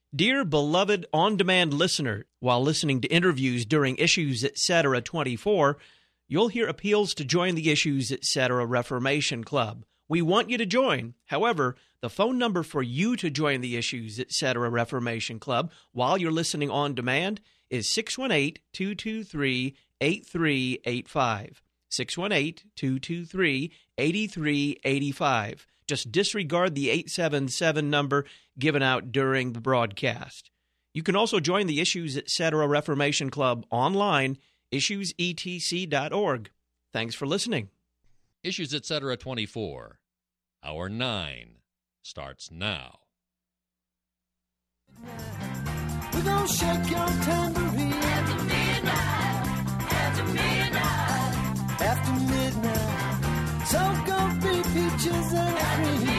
Dear beloved on-demand listener, while listening to interviews during Issues Etc. 24, you'll hear appeals to join the Issues Etc. Reformation Club. We want you to join. However, the phone number for you to join the Issues Etc. Reformation Club while you're listening on demand is 618-223-8385. 618-223-8385. Just disregard the 877 number given out during the broadcast. You can also join the Issues Etc. Reformation Club online, issuesetc.org. Thanks for listening. Issues Etc. 24, Hour 9, starts now. We're gonna shake your tambourine after midnight, after midnight. So gonna be peaches and cream.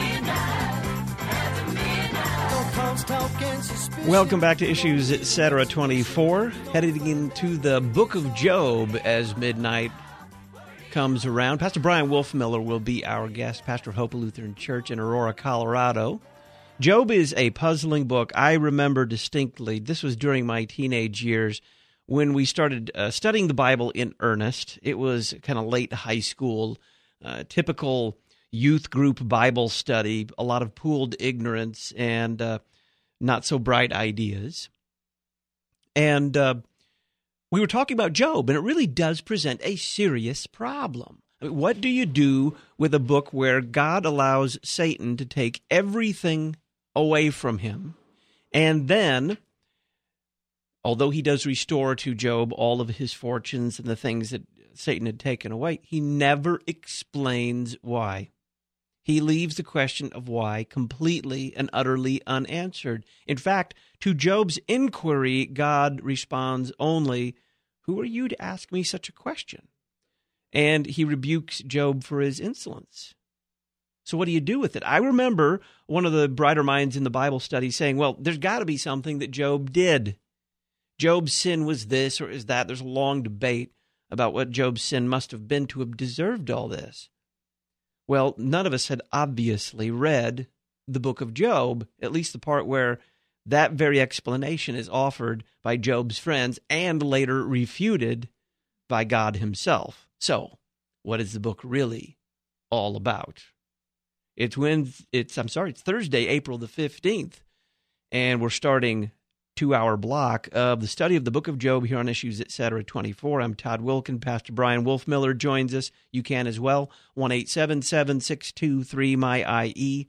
Welcome back to Issues Etc. 24, heading into the book of Job as midnight comes around. Pastor Brian Wolfmiller will be our guest, pastor of Hope Lutheran Church in Aurora, Colorado. Job is a puzzling book. I remember distinctly, this was during my teenage years, when we started studying the Bible in earnest. It was kind of late high school, typical youth group Bible study, a lot of pooled ignorance and not so bright ideas. And we were talking about Job, and it really does present a serious problem. I mean, what do you do with a book where God allows Satan to take everything away from him, and then, although he does restore to Job all of his fortunes and the things that Satan had taken away, he never explains why. He leaves the question of why completely and utterly unanswered. In fact, to Job's inquiry, God responds only, "Who are you to ask me such a question?" And he rebukes Job for his insolence. So what do you do with it? I remember one of the brighter minds in the Bible study saying, well, there's got to be something that Job did. Job's sin was this or is that. There's a long debate about what Job's sin must have been to have deserved all this. Well, none of us had obviously read the book of Job, at least the part where that very explanation is offered by Job's friends and later refuted by God himself. So, what is the book really all about? It's Thursday, April the 15th, and we're starting 2-hour block of the study of the book of Job here on Issues Etc. 24. I'm Todd Wilkin. Pastor Brian Wolfmiller joins us. You can as well. 1-877-623-MY-IE,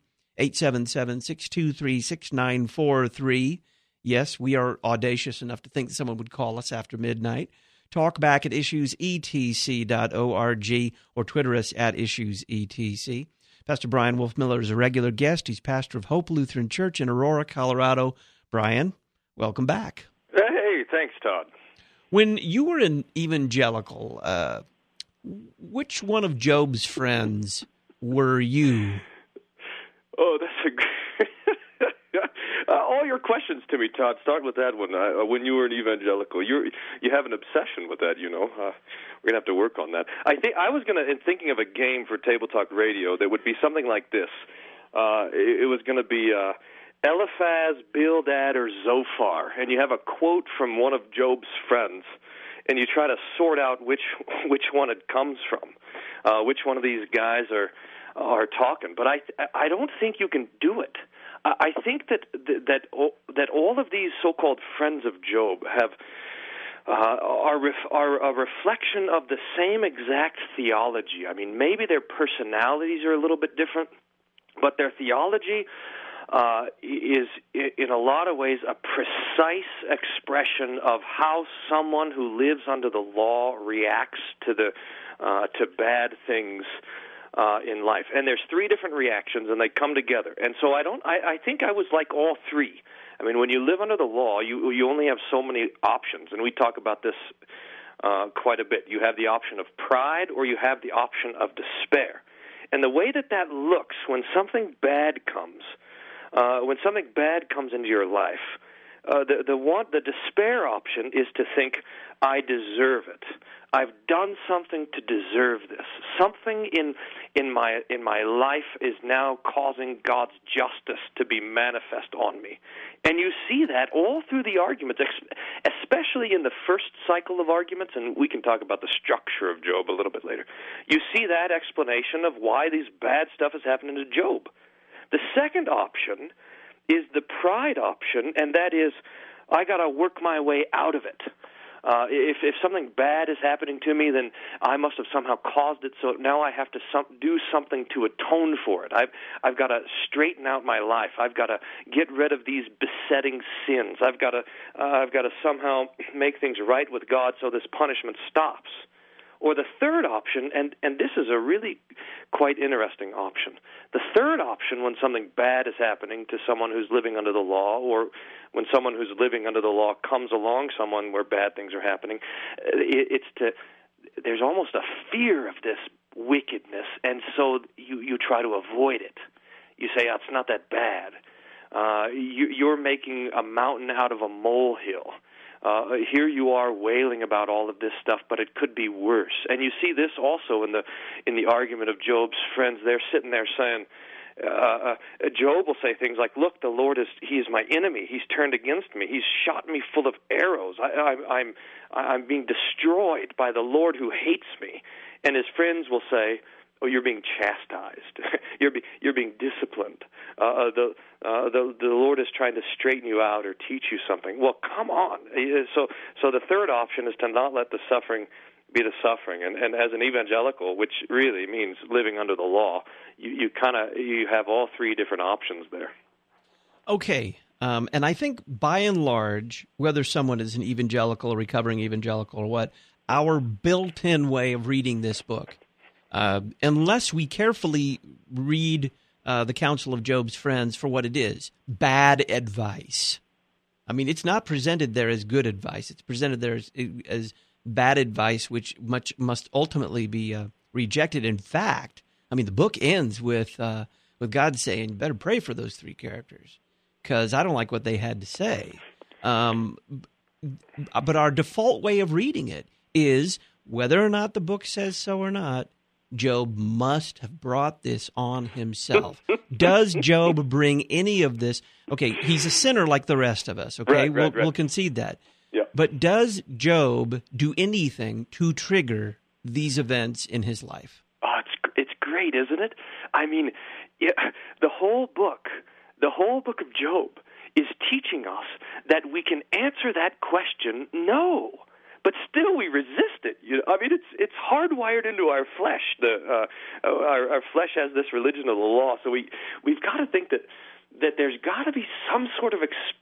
877-623-6943. Yes, we are audacious enough to think that someone would call us after midnight. Talk back at issuesetc.org or Twitter us at issuesetc. Pastor Brian Wolfmiller is a regular guest. He's pastor of Hope Lutheran Church in Aurora, Colorado. Brian, welcome back. Hey, thanks, Todd. When you were an evangelical, which one of Job's friends were you? Oh, that's a great... all your questions to me, Todd, start with that one. When you were an evangelical, you have an obsession with that, you know. We're going to have to work on that. I was thinking of a game for Table Talk Radio that would be something like this. It was going to be Eliphaz, Bildad, or Zophar, and you have a quote from one of Job's friends, and you try to sort out which one it comes from, which one of these guys are talking. But I don't think you can do it. I think that all of these so-called friends of Job are a reflection of the same exact theology. I mean, maybe their personalities are a little bit different, but their theology is in a lot of ways a precise expression of how someone who lives under the law reacts to bad things in life. And there's 3 different reactions, and they come together. And so I think I was like all 3. I mean, when you live under the law, you only have so many options, and we talk about this quite a bit. You have the option of pride, or you have the option of despair. And the way that looks when something bad comes into your life, the despair option is to think, I deserve it. I've done something to deserve this. Something in my life is now causing God's justice to be manifest on me. And you see that all through the arguments, especially in the first cycle of arguments, and we can talk about the structure of Job a little bit later. You see that explanation of why these bad stuff is happening to Job. The second option is the pride option, and that is, I got to work my way out of it. If something bad is happening to me, then I must have somehow caused it. So now I have to do something to atone for it. I've got to straighten out my life. I've got to get rid of these besetting sins. I've got to somehow make things right with God so this punishment stops. Or the third option, and this is a really quite interesting option. The third option, when something bad is happening to someone who's living under the law, or when someone who's living under the law comes along someone where bad things are happening, there's almost a fear of this wickedness, and so you try to avoid it. You say, oh, it's not that bad. You're making a mountain out of a molehill. Here you are wailing about all of this stuff, but it could be worse. And you see this also in the argument of Job's friends. They're sitting there saying, Job will say things like, "Look, the Lord he is my enemy. He's turned against me. He's shot me full of arrows. I'm being destroyed by the Lord who hates me." And his friends will say, "Oh, you're being chastised. You're being disciplined. The Lord is trying to straighten you out or teach you something." Well, come on. So the third option is to not let the suffering be the suffering. And as an evangelical, which really means living under the law, you have all three different options there. Okay. And I think by and large, whether someone is an evangelical, a recovering evangelical, or what, our built-in way of reading this book, unless we carefully read the counsel of Job's friends for what it is, bad advice. I mean, it's not presented there as good advice. It's presented there as bad advice, which must ultimately be rejected. In fact, I mean, the book ends with God saying, "You better pray for those three characters, because I don't like what they had to say." But our default way of reading it is, whether or not the book says so or not, Job must have brought this on himself. Does Job bring any of this? Okay, he's a sinner like the rest of us, okay? Right. We'll concede that. Yeah. But does Job do anything to trigger these events in his life? Oh, it's great, isn't it? I mean, the whole book of Job is teaching us that we can answer that question, no. But still, we resist it. I mean, it's hardwired into our flesh. Our flesh has this religion of the law, so we've got to think that there's got to be some sort of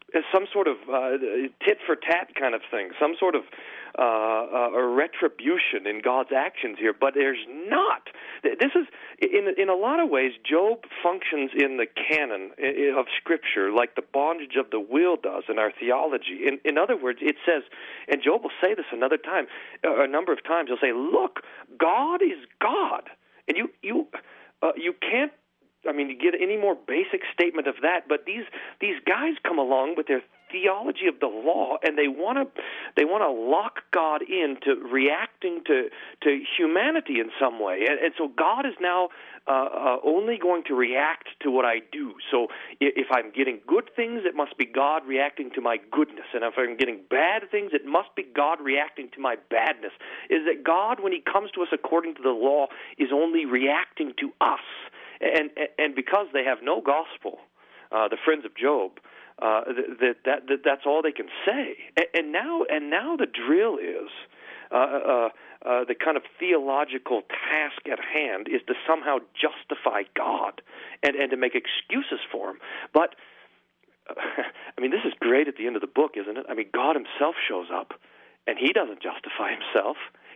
tit for tat kind of thing, some sort of a retribution in God's actions here. But there's not. This is in a lot of ways, Job functions in the canon of Scripture like the bondage of the will does in our theology. In other words, it says, and Job will say this a number of times. He'll say, "Look, God is God," and you can't. I mean, you get any more basic statement of that, but these guys come along with their theology of the law, and they want to lock God into reacting to humanity in some way, and so God is now only going to react to what I do. So if I'm getting good things, it must be God reacting to my goodness, and if I'm getting bad things, it must be God reacting to my badness. Is that God, when He comes to us according to the law, is only reacting to us? And because they have no gospel, the friends of Job, that's all they can say. And now the drill is the kind of theological task at hand is to somehow justify God and to make excuses for Him. But I mean, this is great at the end of the book, isn't it? I mean, God Himself shows up, and He doesn't justify Himself.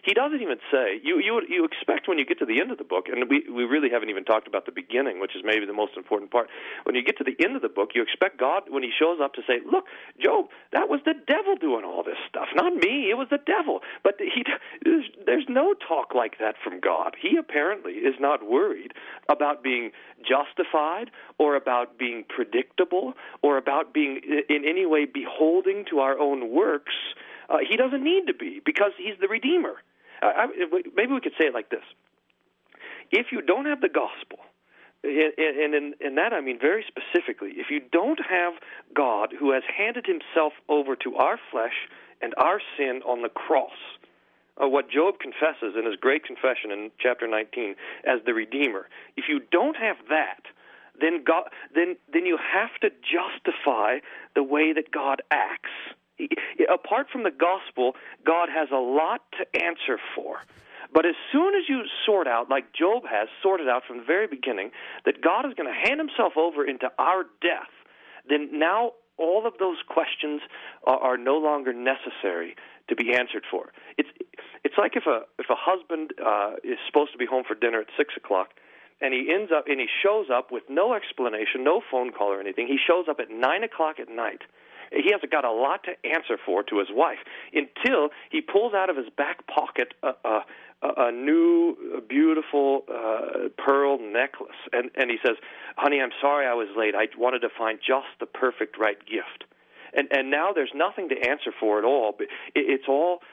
he doesn't even say, you expect when you get to the end of the book, and we really haven't even talked about the beginning, which is maybe the most important part. When you get to the end of the book, you expect God, when he shows up, to say, look, Job, that was the devil doing all this stuff, not me, it was the devil. But there's no talk like that from God. He apparently is not worried about being justified or about being predictable or about being in any way beholding to our own works. He doesn't need to be, because he's the Redeemer. Maybe we could say it like this. If you don't have the gospel, and in that I mean very specifically, if you don't have God who has handed himself over to our flesh and our sin on the cross, what Job confesses in his great confession in chapter 19 as the Redeemer, if you don't have that, then you have to justify the way that God acts. Apart from the gospel, God has a lot to answer for. But as soon as you sort out, like Job has sorted out from the very beginning, that God is going to hand himself over into our death, then now all of those questions are no longer necessary to be answered for. It's like if a husband is supposed to be home for dinner at 6:00, and he shows up with no explanation, no phone call or anything. He shows up at 9:00 at night. He has got a lot to answer for to his wife until he pulls out of his back pocket a new, beautiful pearl necklace. And he says, honey, I'm sorry I was late. I wanted to find just the perfect right gift. And now there's nothing to answer for at all. But it's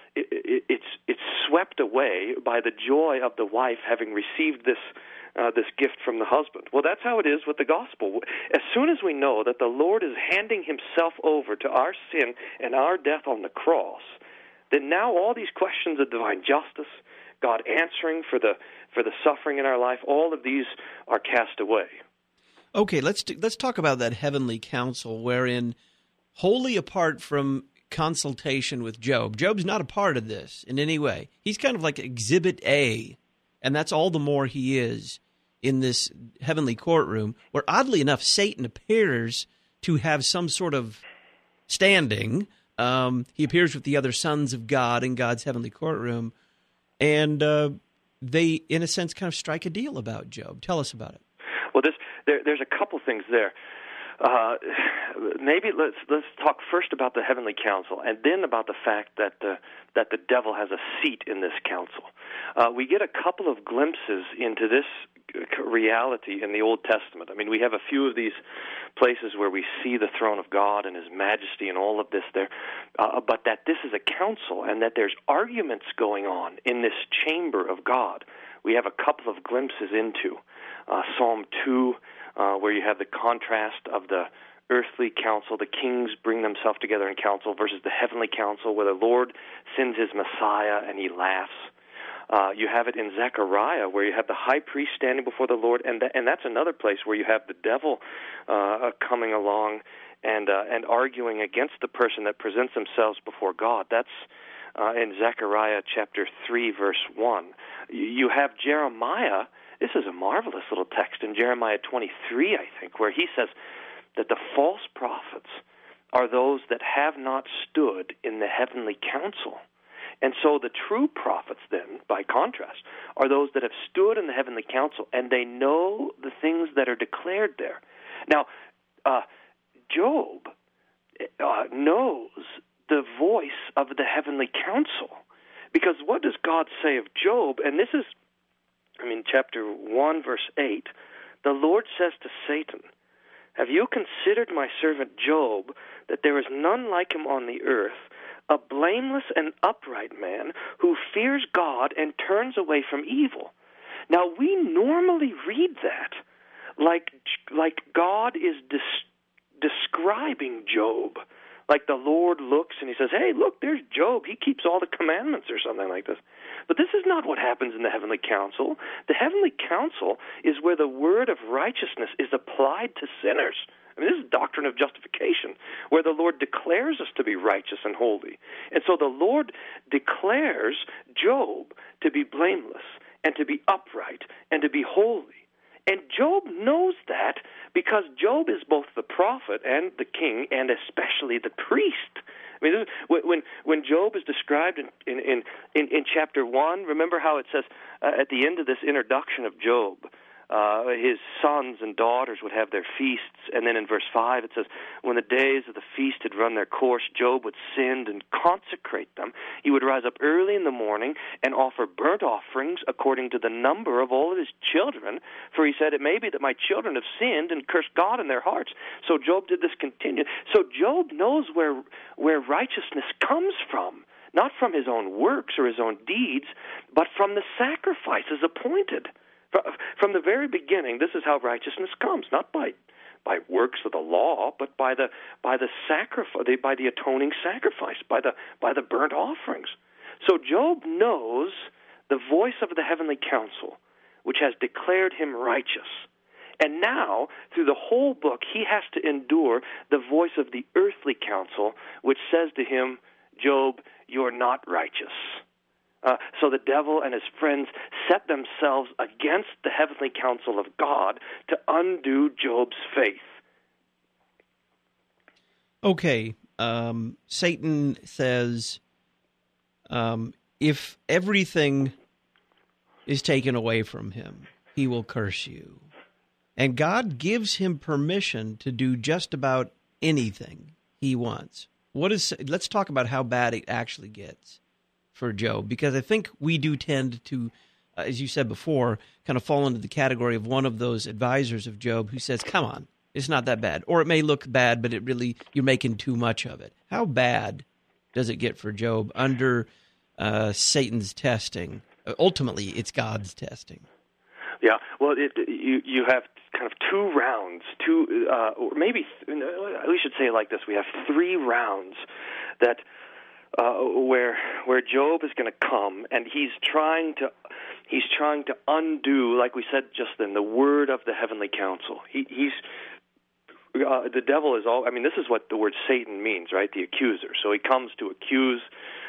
swept away by the joy of the wife having received this gift from the husband. Well, that's how it is with the gospel. As soon as we know that the Lord is handing himself over to our sin and our death on the cross, then now all these questions of divine justice, God answering for the suffering in our life, all of these are cast away. Okay, let's talk about that heavenly council, wherein, wholly apart from consultation with Job, Job's not a part of this in any way. He's kind of like Exhibit A. And that's all the more he is in this heavenly courtroom, where oddly enough, Satan appears to have some sort of standing. He appears with the other sons of God in God's heavenly courtroom, and they, in a sense, kind of strike a deal about Job. Tell us about it. Well, there's a couple things there. Maybe let's talk first about the heavenly council, and then about the fact that the devil has a seat in this council. We get a couple of glimpses into this reality in the Old Testament. I mean, we have a few of these places where we see the throne of God and his majesty and all of this there, but that this is a council and that there's arguments going on in this chamber of God. We have a couple of glimpses into Psalm 2, where you have the contrast of the earthly council, the kings bring themselves together in council, versus the heavenly council where the Lord sends his Messiah and he laughs. You have it in Zechariah where you have the high priest standing before the Lord, and that's another place where you have the devil coming along and arguing against the person that presents themselves before God. That's in Zechariah chapter 3, verse 1. You have Jeremiah. This is a marvelous little text in Jeremiah 23, I think, where he says that the false prophets are those that have not stood in the heavenly council. And so the true prophets then, by contrast, are those that have stood in the heavenly council, and they know the things that are declared there. Now, Job knows the voice of the heavenly council, because what does God say of Job? And this is, chapter 1, verse 8, the Lord says to Satan, have you considered my servant Job, that there is none like him on the earth, a blameless and upright man who fears God and turns away from evil? Now, we normally read that like God is describing Job. Like the Lord looks and he says, hey, look, there's Job. He keeps all the commandments or something like this. But this is not what happens in the heavenly council. The heavenly council is where the word of righteousness is applied to sinners. This is doctrine of justification, where the Lord declares us to be righteous and holy. And so the Lord declares Job to be blameless and to be upright and to be holy. And Job knows that because Job is both the prophet and the king and especially the priest. I mean, this is, when Job is described in chapter 1, remember how it says at the end of this introduction of Job, his sons and daughters would have their feasts, and then in verse 5 it says, when the days of the feast had run their course, Job would sin and consecrate them. He would rise up early in the morning and offer burnt offerings according to the number of all of his children, for he said, it may be that my children have sinned and cursed God in their hearts. So Job did this continue. So Job knows where righteousness comes from, not from his own works or his own deeds, but from the sacrifices appointed. From the very beginning, this is how righteousness comes, not by works of the law, but by the sacrifice, by the atoning sacrifice, by the burnt offerings. So Job knows the voice of the heavenly council, which has declared him righteous. And now, through the whole book, he has to endure the voice of the earthly council, which says to him, Job, you're not righteous. So the devil and his friends set themselves against the heavenly counsel of God to undo Job's faith. Okay, Satan says, if everything is taken away from him, he will curse you. And God gives him permission to do just about anything he wants. Let's talk about how bad it actually gets for Job, because I think we do tend to, as you said before, kind of fall into the category of one of those advisors of Job who says, come on, it's not that bad. Or it may look bad, but you're making too much of it. How bad does it get for Job under Satan's testing? Ultimately, it's God's testing. Yeah, well, you have kind of two rounds, or maybe we should say it like this: we have 3 rounds that where Job is going to come, and he's trying to undo, like we said just then, the word of the heavenly council. The devil is all. I mean, this is what the word Satan means, right? The accuser. So he comes to accuse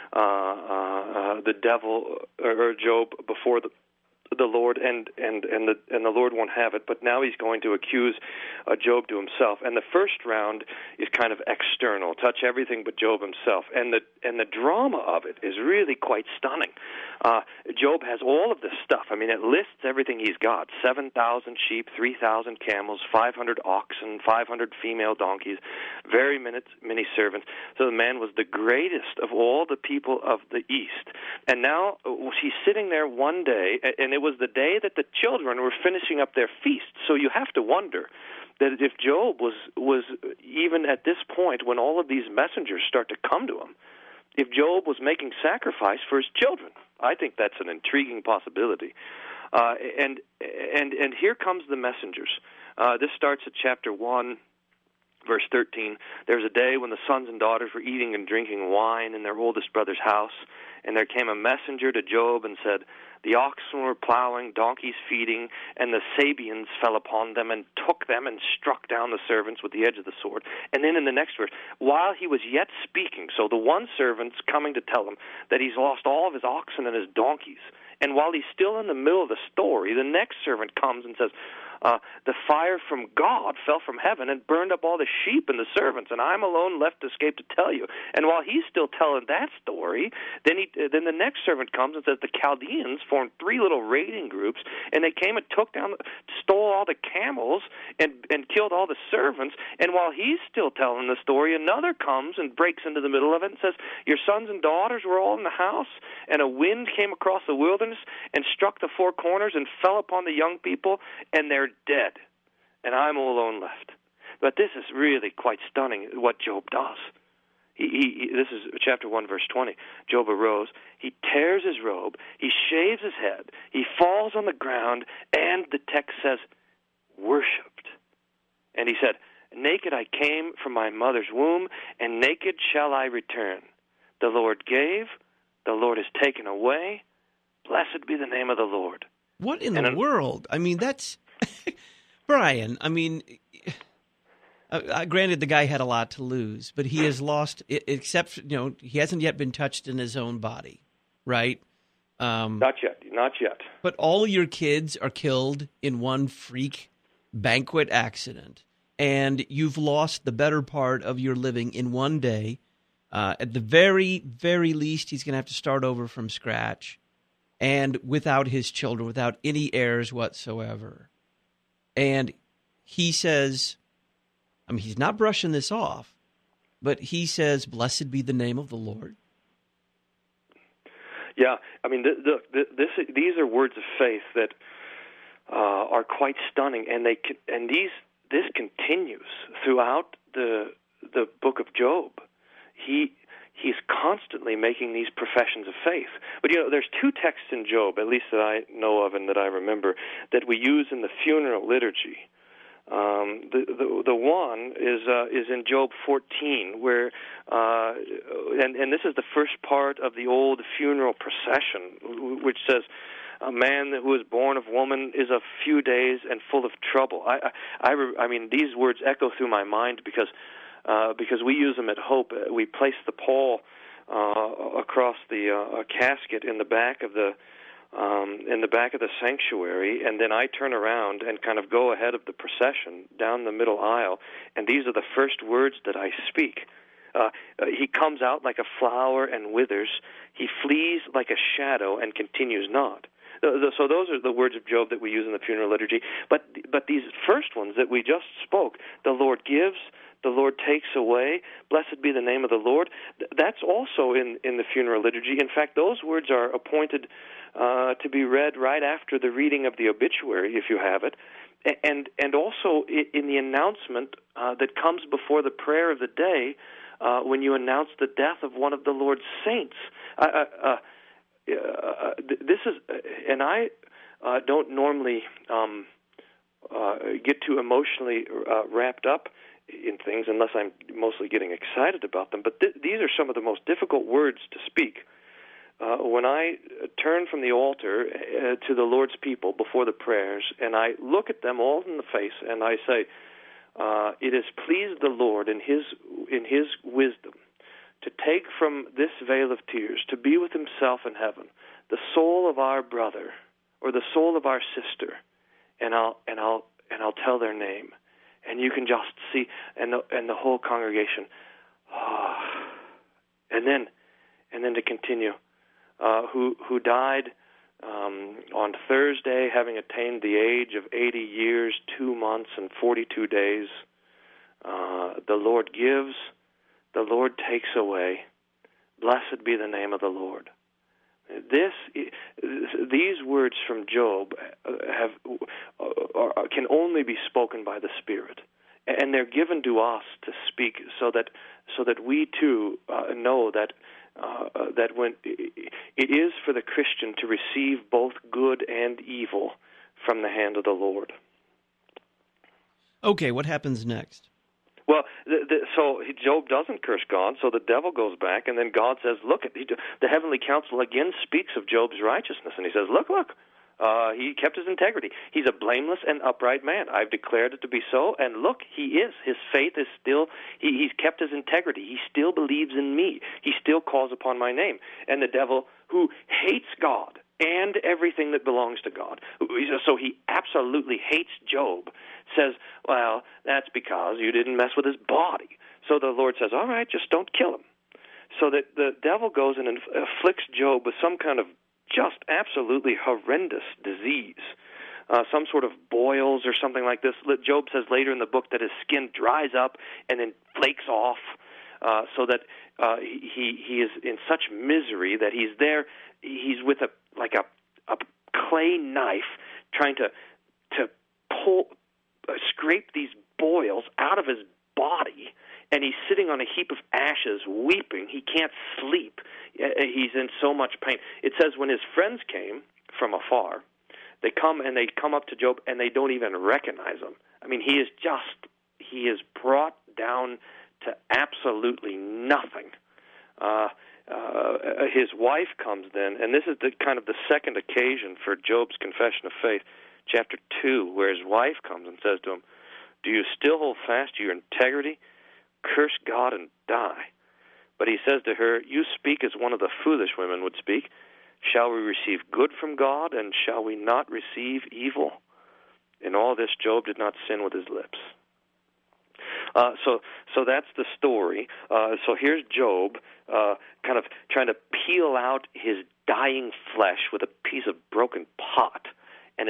the devil or Job before the Lord, and the Lord won't have it. But now he's going to accuse Job to himself. And the first round is kind of external, touch everything but Job himself. And the drama of it is really quite stunning. Job has all of this stuff. I mean, it lists everything he's got: 7,000 sheep, 3,000 camels, 500 oxen, 500 female donkeys, very many servants. So the man was the greatest of all the people of the East. And now he's sitting there one day, and it was the day that the children were finishing up their feast. So you have to wonder that if Job was even at this point when all of these messengers start to come to him, if Job was making sacrifice for his children. I think that's an intriguing possibility. And here comes the messengers. This starts at chapter 1, verse 13. There's a day when the sons and daughters were eating and drinking wine in their oldest brother's house, and there came a messenger to Job and said, the oxen were plowing, donkeys feeding, and the Sabeans fell upon them and took them and struck down the servants with the edge of the sword. And then in the next verse, while he was yet speaking, so the one servant's coming to tell him that he's lost all of his oxen and his donkeys. And while he's still in the middle of the story, the next servant comes and says, the fire from God fell from heaven and burned up all the sheep and the servants, and I'm alone left to escape to tell you. And while he's still telling that story, then the next servant comes and says the Chaldeans formed 3 little raiding groups, and they came and stole all the camels and killed all the servants. And while he's still telling the story, another comes and breaks into the middle of it and says, your sons and daughters were all in the house, and a wind came across the wilderness and struck the 4 corners and fell upon the young people, and they're dead, and I'm all alone left. But this is really quite stunning what Job does. This is chapter 1, verse 20. Job arose, he tears his robe, he shaves his head, he falls on the ground, and the text says, worshipped. And he said, naked I came from my mother's womb, and naked shall I return. The Lord gave, the Lord has taken away. Blessed be the name of the Lord. What in the world? I mean, that's... Brian, I mean, granted the guy had a lot to lose, but he has lost, except, he hasn't yet been touched in his own body, right? Not yet. But all of your kids are killed in one freak banquet accident, and you've lost the better part of your living in one day. At the very, very least, he's going to have to start over from scratch and without his children, without any heirs whatsoever. And he says, I mean, he's not brushing this off, but he says, blessed be the name of the Lord. Yeah, I mean, these are words of faith that are quite stunning, and this continues throughout the book of Job. He's constantly making these professions of faith. But there's two texts in Job, at least that I know of and that I remember, that we use in the funeral liturgy. The one is in Job 14, where and this is the first part of the old funeral procession, which says, "A man who is born of woman is of few days and full of trouble." I mean, these words echo through my mind because we use them at Hope. We place the pall across the casket in the back of the sanctuary, and then I turn around and kind of go ahead of the procession down the middle aisle, and these are the first words that I speak. He comes out like a flower and withers. He flees like a shadow and continues not. So those are the words of Job that we use in the funeral liturgy. But these first ones that we just spoke, the Lord gives, the Lord takes away, blessed be the name of the Lord, that's also in the funeral liturgy. In fact, those words are appointed to be read right after the reading of the obituary, if you have it, and also in the announcement that comes before the prayer of the day when you announce the death of one of the Lord's saints. This is, and I don't normally get too emotionally wrapped up in things unless I'm mostly getting excited about them. But these are some of the most difficult words to speak. When I turn from the altar to the Lord's people before the prayers, and I look at them all in the face, and I say, "It has pleased the Lord in His wisdom to take from this vale of tears, to be with Himself in heaven, the soul of our brother or the soul of our sister, and I'll tell their name." And you can just see, and the whole congregation, and then to continue, who died on Thursday, having attained the age of 80 years, 2 months, and 42 days. The Lord gives, the Lord takes away. Blessed be the name of the Lord. These words from Job can only be spoken by the Spirit, and they're given to us to speak so that we too know that when it is for the Christian to receive both good and evil from the hand of the Lord. Okay, what happens next? Well, so Job doesn't curse God, so the devil goes back, and then God says, look, the heavenly council again speaks of Job's righteousness, and he says, look, he kept his integrity. He's a blameless and upright man. I've declared it to be so, and look, he is. His faith is still, he's kept his integrity. He still believes in me. He still calls upon my name. And the devil, who hates God and everything that belongs to God, so he absolutely hates Job, says, well, that's because you didn't mess with his body. So the Lord says, all right, just don't kill him. So that the devil goes and afflicts Job with some kind of just absolutely horrendous disease, some sort of boils or something like this. Job says later in the book that his skin dries up and then flakes off, so that he is in such misery that he's there. He's with a clay knife trying to scrape these boils out of his body, and he's sitting on a heap of ashes weeping. He can't sleep. He's in so much pain. It says when his friends came from afar, they come up to Job, and they don't even recognize him. I mean, he is brought down to absolutely nothing. His wife comes then, and this is the second occasion for Job's confession of faith, chapter 2, where his wife comes and says to him, do you still hold fast to your integrity? Curse God and die. But he says to her, you speak as one of the foolish women would speak. Shall we receive good from God, and shall we not receive evil? In all this, Job did not sin with his lips. So that's the story. So here's Job, kind of trying to peel out his dying flesh with a piece of broken pot, and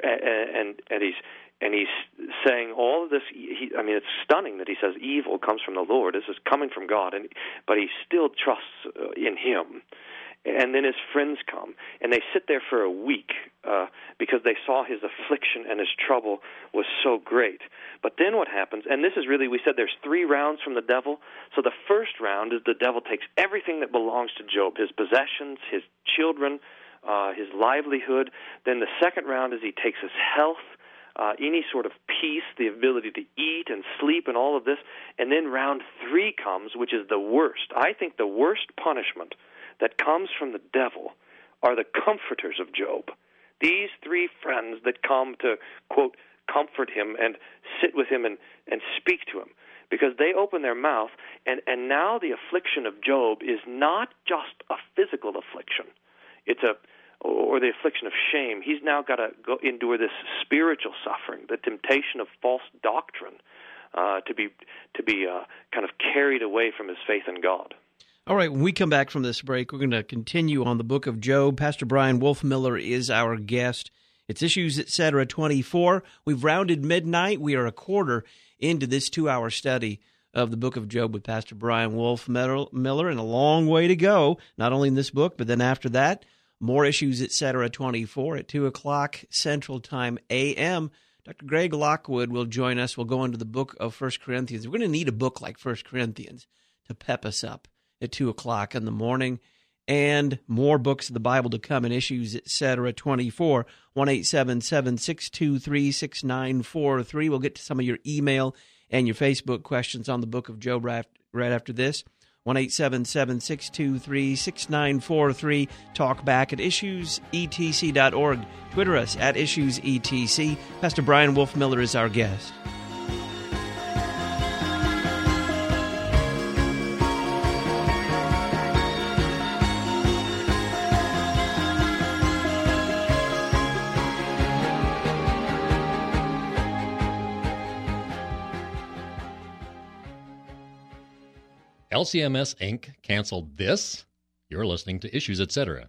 he's saying all of this. It's stunning that he says evil comes from the Lord. This is coming from God, but he still trusts in Him. And then his friends come, and they sit there for a week because they saw his affliction and his trouble was so great. But then what happens, and this is really, we said there's 3 rounds from the devil. So the first round is the devil takes everything that belongs to Job, his possessions, his children, his livelihood. Then the second round is he takes his health, any sort of peace, the ability to eat and sleep and all of this. And then round 3 comes, which is the worst. I think the worst punishment that comes from the devil are the comforters of Job. These 3 friends that come to, quote, comfort him and sit with him and speak to him. Because they open their mouth, and now the affliction of Job is not just a physical affliction. Or the affliction of shame. He's now got to go endure this spiritual suffering, the temptation of false doctrine, to be kind of carried away from his faith in God. All right, when we come back from this break, we're going to continue on the book of Job. Pastor Brian Wolfmueller is our guest. It's Issues Etc. 24. We've rounded midnight. We are a quarter into this 2-hour study of the book of Job with Pastor Brian Wolfmueller, and a long way to go, not only in this book, but then after that, more Issues Etc. 24 at 2 o'clock Central Time a.m. Dr. Greg Lockwood will join us. We'll go into the book of 1 Corinthians. We're going to need a book like 1 Corinthians to pep us up at 2 o'clock in the morning, and more books of the Bible to come in Issues Etc. 24, 1-877-623-6943. We'll get to some of your email and your Facebook questions on the book of Job right after this. 1-877-623-6943. Talk back at issuesetc.org. Twitter us at issuesetc. Pastor Brian Wolfmueller is our guest. LCMS, Inc. canceled this? You're listening to Issues Etc.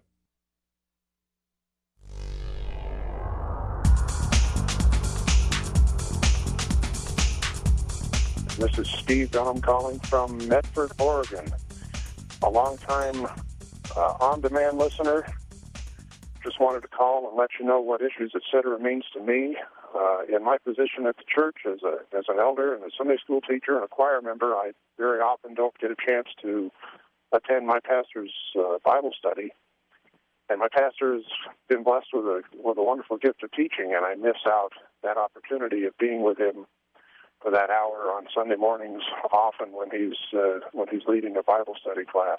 This is Steve Dunham calling from Medford, Oregon. A long-time on-demand listener. Just wanted to call and let you know what Issues Etc. means to me. In my position at the church as an elder and a Sunday school teacher and a choir member, I very often don't get a chance to attend my pastor's Bible study. And my pastor has been blessed with a wonderful gift of teaching, and I miss out that opportunity of being with him for that hour on Sunday mornings, often when he's leading a Bible study class.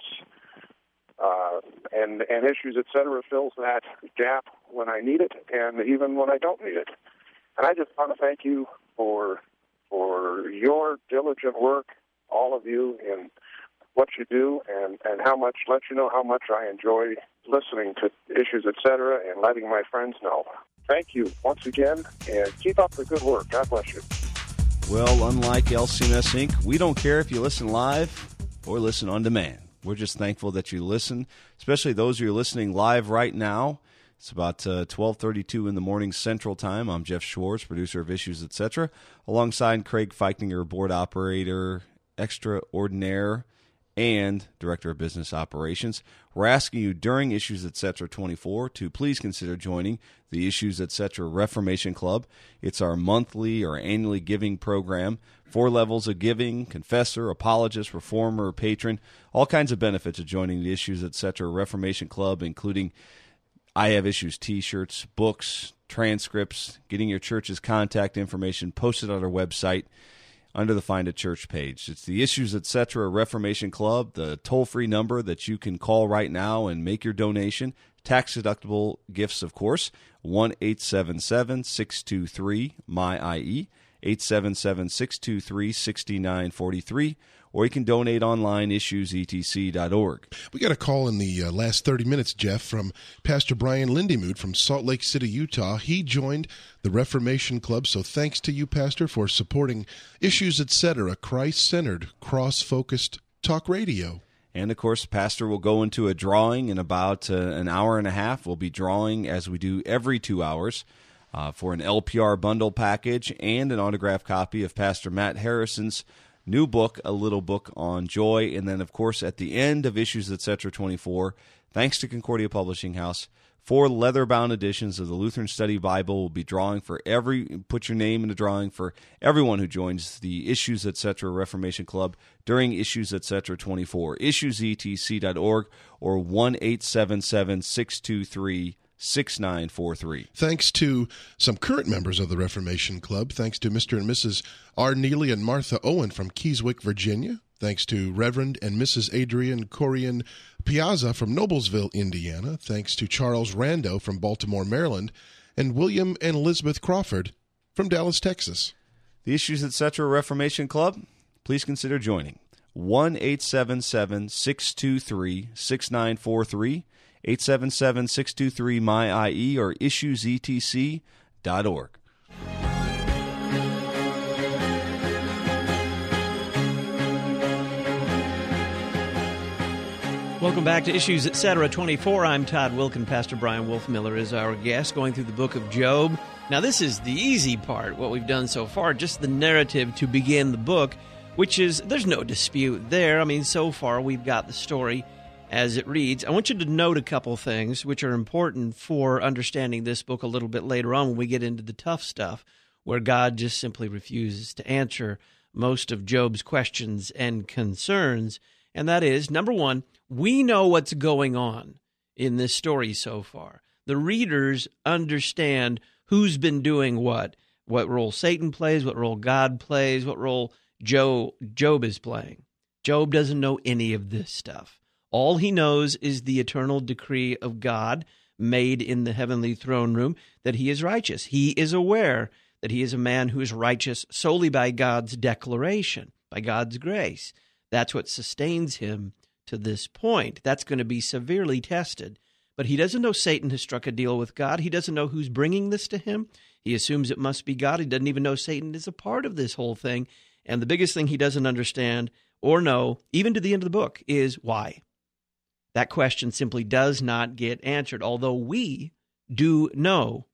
And Issues Etc. fills that gap when I need it, and even when I don't need it. And I just want to thank you for your diligent work, all of you, in what you do, and let you know how much I enjoy listening to Issues Etc. and letting my friends know. Thank you once again, and keep up the good work. God bless you. Well, unlike LCMS Inc., we don't care if you listen live or listen on demand. We're just thankful that you listen, especially those of you listening live right now. It's about 12:32 in the morning Central Time. I'm Jeff Schwartz, producer of Issues Etc., alongside Craig Feichninger, board operator extraordinaire and director of business operations. We're asking you during Issues Etc. 24 to please consider joining the Issues Etc. Reformation Club. It's our monthly or annually giving program. 4 levels of giving: confessor, apologist, reformer, patron. All kinds of benefits of joining the Issues Etc. Reformation Club, including I Have Issues t-shirts, books, transcripts, getting your church's contact information posted on our website under the Find a Church page. It's the Issues Etc. Reformation Club, the toll-free number that you can call right now and make your donation. Tax-deductible gifts, of course, 1-877-623-MY-IE, 877-623-6943, or you can donate online, issuesetc.org. We got a call in the last 30 minutes, Jeff, from Pastor Brian Lindemuth from Salt Lake City, Utah. He joined the Reformation Club, so thanks to you, Pastor, for supporting Issues Etc., Christ-centered, cross-focused talk radio. And, of course, Pastor will go into a drawing in about an hour and a half. We'll be drawing, as we do every 2 hours, for an LPR bundle package and an autographed copy of Pastor Matt Harrison's new book, A Little Book on Joy. And then, of course, at the end of Issues Etc. 24, thanks to Concordia Publishing House, 4 leather-bound editions of the Lutheran Study Bible will be drawing for put your name in the drawing for everyone who joins the Issues Etc. Reformation Club during Issues Etc. 24. IssuesETC.org or 1-877-623-6943. Thanks to some current members of the Reformation Club. Thanks to Mr. and Mrs. R. Neely and Martha Owen from Keyswick, Virginia. Thanks to Reverend and Mrs. Adrian Corian Piazza from Noblesville, Indiana. Thanks to Charles Rando from Baltimore, Maryland. And William and Elizabeth Crawford from Dallas, Texas. The Issues Etc. Reformation Club, please consider joining. 1-877-623-6943, 877-623-MY-IE, or issuesetc.org. Welcome back to Issues Etc. 24. I'm Todd Wilkin. Pastor Brian Wolfmiller is our guest, going through the book of Job. Now, this is the easy part, what we've done so far, just the narrative to begin the book, which is, there's no dispute there. I mean, so far we've got the story as it reads. I want you to note a couple things which are important for understanding this book a little bit later on when we get into the tough stuff, where God just simply refuses to answer most of Job's questions and concerns. And that is, number one, we know what's going on in this story so far. The readers understand who's been doing what role Satan plays, what role God plays, what role Job is playing. Job doesn't know any of this stuff. All he knows is the eternal decree of God made in the heavenly throne room that he is righteous. He is aware that he is a man who is righteous solely by God's declaration, by God's grace. That's what sustains him to this point. That's going to be severely tested. But he doesn't know Satan has struck a deal with God. He doesn't know who's bringing this to him. He assumes it must be God. He doesn't even know Satan is a part of this whole thing. And the biggest thing he doesn't understand or know, even to the end of the book, is why. That question simply does not get answered, although we do know.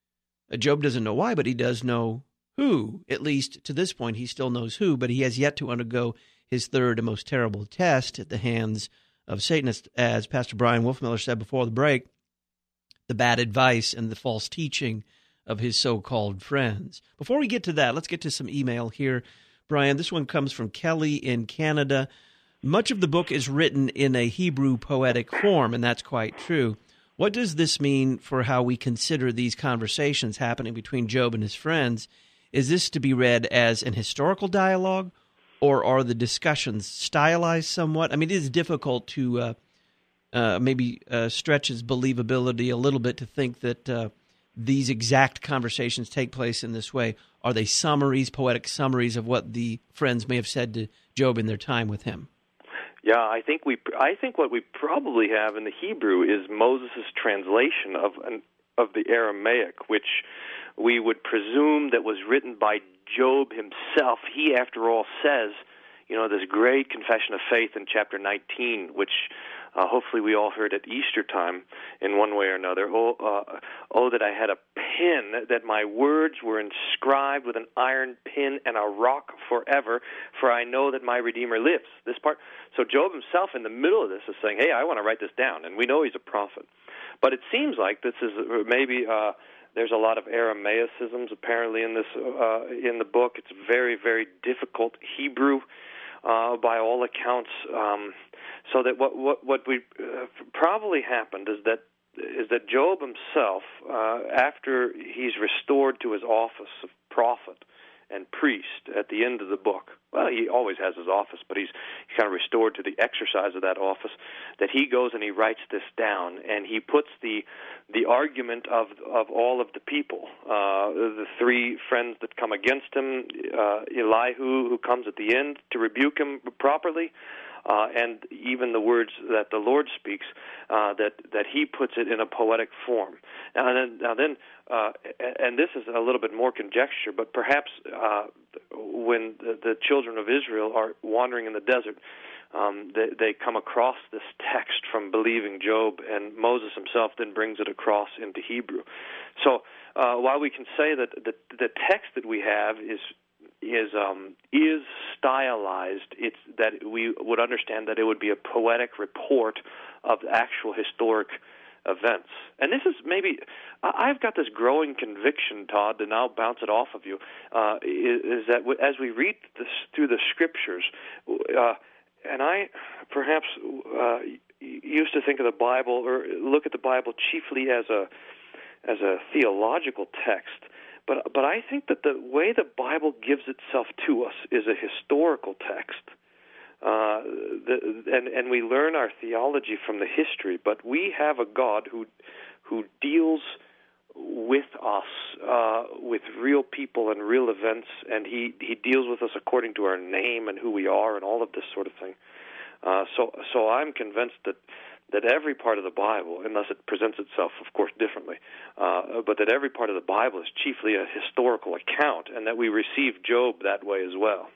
Job doesn't know why, but he does know who. At least to this point, he still knows who, but he has yet to undergo his third and most terrible test at the hands of Satan. As Pastor Brian Wolfmiller said before the break, the bad advice and the false teaching of his so-called friends. Before we get to that, let's get to some email here. Brian, this one comes from Kelly in Canada. Much of the book is written in a Hebrew poetic form, and that's quite true. What does this mean for how we consider these conversations happening between Job and his friends? Is this to be read as an historical dialogue, or are the discussions stylized somewhat? I mean, it is difficult to maybe stretch its believability a little bit to think that these exact conversations take place in this way. Are they summaries, poetic summaries of what the friends may have said to Job in their time with him? Yeah, I think what we probably have in the Hebrew is Moses' translation of the Aramaic, which we would presume that was written by Job himself. He, after all, says, this great confession of faith in chapter 19, which hopefully we all heard at Easter time in one way or another. Oh, that I had a pin, that my words were inscribed with an iron pin and a rock forever, for I know that my Redeemer lives. This part. So Job himself in the middle of this is saying, hey, I want to write this down, and we know he's a prophet. But it seems like this is maybe there's a lot of Aramaicisms apparently in this in the book. It's very, very difficult Hebrew by all accounts. So that what we probably happened is that Job himself, after he's restored to his office of prophet, and priest at the end of the book. Well, he always has his office, but he's kind of restored to the exercise of that office, that he goes and he writes this down, and he puts the argument of all of the people, the three friends that come against him, Elihu, who comes at the end to rebuke him properly, and even the words that the Lord speaks, that he puts it in a poetic form. Now then, and this is a little bit more conjecture, but perhaps when the children of Israel are wandering in the desert, they come across this text from believing Job, and Moses himself then brings it across into Hebrew. So while we can say that the text that we have is stylized, it's that we would understand that it would be a poetic report of actual historic events. And this is maybe, I've got this growing conviction, Todd, to now bounce it off of you, is that as we read this through the Scriptures, and I perhaps used to think of the Bible, or look at the Bible chiefly as a theological text, but I think that the way the Bible gives itself to us is a historical text. And we learn our theology from the history, but we have a God who deals with us, with real people and real events, and he deals with us according to our name and who we are and all of this sort of thing. So I'm convinced that every part of the Bible, unless it presents itself, of course, differently, but that every part of the Bible is chiefly a historical account, and that we receive Job that way as well.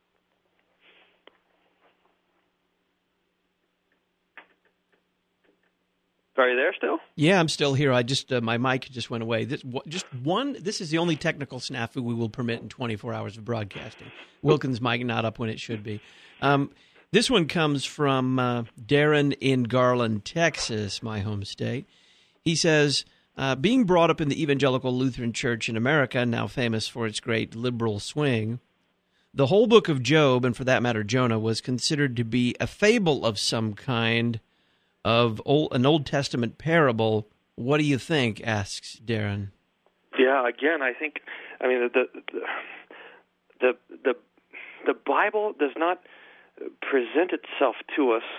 Are you there still? Yeah, I'm still here. I just my mic just went away. This is the only technical snafu we will permit in 24 hours of broadcasting. Wilkins' mic not up when it should be. This one comes from Darren in Garland, Texas, my home state. He says, being brought up in the Evangelical Lutheran Church in America, now famous for its great liberal swing, the whole book of Job, and for that matter Jonah, was considered to be a fable of some kind, of an Old Testament parable. What do you think? Asks Darren. Yeah, again, I mean the Bible does not present itself to us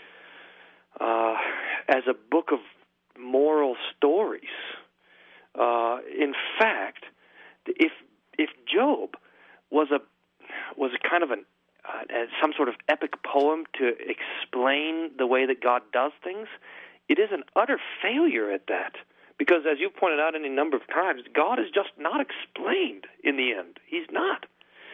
as a book of moral stories. In fact, if Job was a kind of some sort of epic poem to explain the way that God does things, it is an utter failure at that. Because as you pointed out any number of times, God is just not explained in the end. He's not.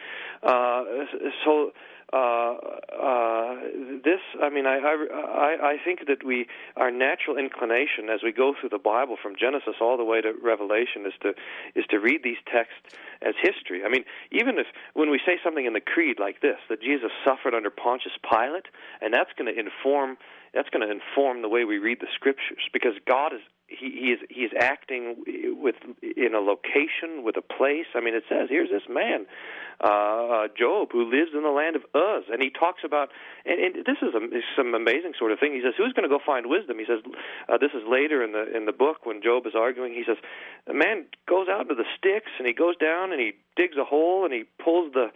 I think that our natural inclination as we go through the Bible from Genesis all the way to Revelation is to read these texts as history. I mean, even when we say something in the Creed like this, that Jesus suffered under Pontius Pilate, and that's going to inform the way we read the Scriptures, because God is He is acting in a location, with a place. I mean, it says, here's this man, Job, who lives in the land of Uz, and he talks about, and this is some amazing sort of thing. He says, who's going to go find wisdom? He says, this is later in the book when Job is arguing. He says, the man goes out into the sticks, and he goes down and he digs a hole, and he pulls the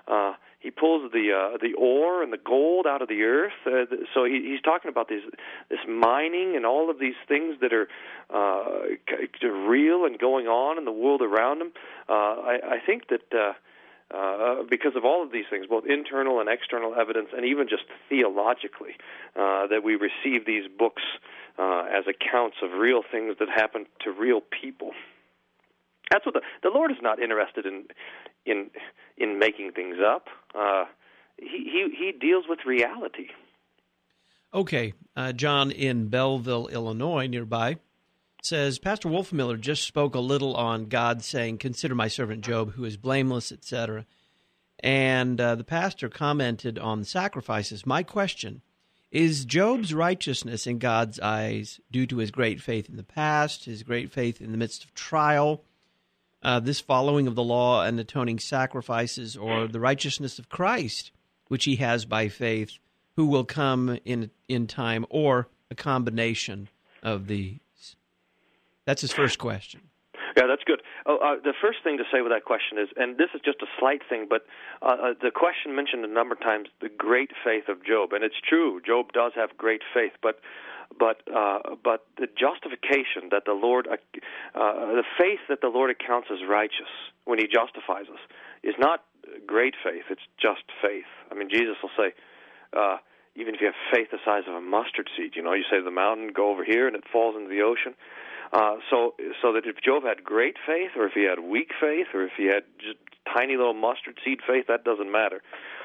ore and the gold out of the earth. So he's talking about this mining and all of these things that are real and going on in the world around him. I think that because of all of these things, both internal and external evidence, and even just theologically, that we receive these books as accounts of real things that happen to real people. That's what the Lord is not interested in making things up. He deals with reality. Okay, John in Belleville, Illinois, nearby, says, Pastor Wolfmiller just spoke a little on God saying, "Consider my servant Job, who is blameless," etc. And the pastor commented on the sacrifices. My question: is Job's righteousness in God's eyes due to his great faith in the past, his great faith in the midst of trial, this following of the law and atoning sacrifices, or the righteousness of Christ, which he has by faith, who will come in time, or a combination of these? That's his first question. Yeah, that's good. The first thing to say with that question is, and this is just a slight thing, but the question mentioned a number of times the great faith of Job, and it's true. Job does have great faith, but the justification that the Lord, the faith that the Lord accounts as righteous when He justifies us, is not great faith. It's just faith. I mean, Jesus will say, even if you have faith the size of a mustard seed, you say to the mountain, go over here, and it falls into the ocean. So that if Job had great faith, or if he had weak faith, or if he had just tiny little mustard seed faith, that doesn't matter.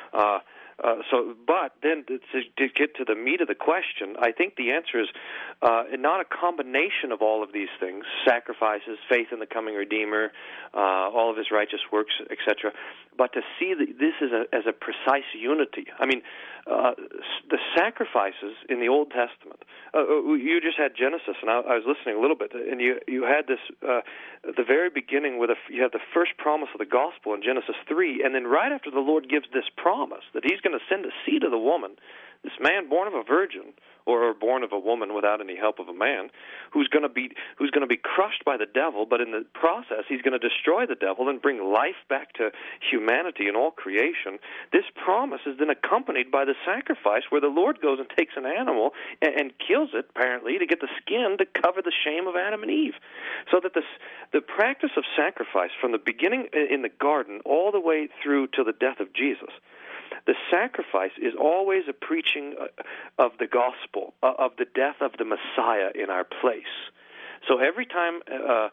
But then to get to the meat of the question, I think the answer is not a combination of all of these things: sacrifices, faith in the coming Redeemer, all of His righteous works, etc. But to see this as a precise unity. I mean, the sacrifices in the Old Testament. You just had Genesis, and I was listening a little bit, and you had this at the very beginning you had the first promise of the gospel in Genesis 3, and then right after the Lord gives this promise that He's going to send a seed of the woman, this man born of a virgin, or born of a woman without any help of a man, who's going to be crushed by the devil, but in the process He's going to destroy the devil and bring life back to humanity and all creation. This promise is then accompanied by the sacrifice where the Lord goes and takes an animal and kills it, apparently, to get the skin to cover the shame of Adam and Eve. So that the practice of sacrifice from the beginning in the garden all the way through to the death of Jesus, the sacrifice is always a preaching of the gospel, of the death of the Messiah in our place. So every time,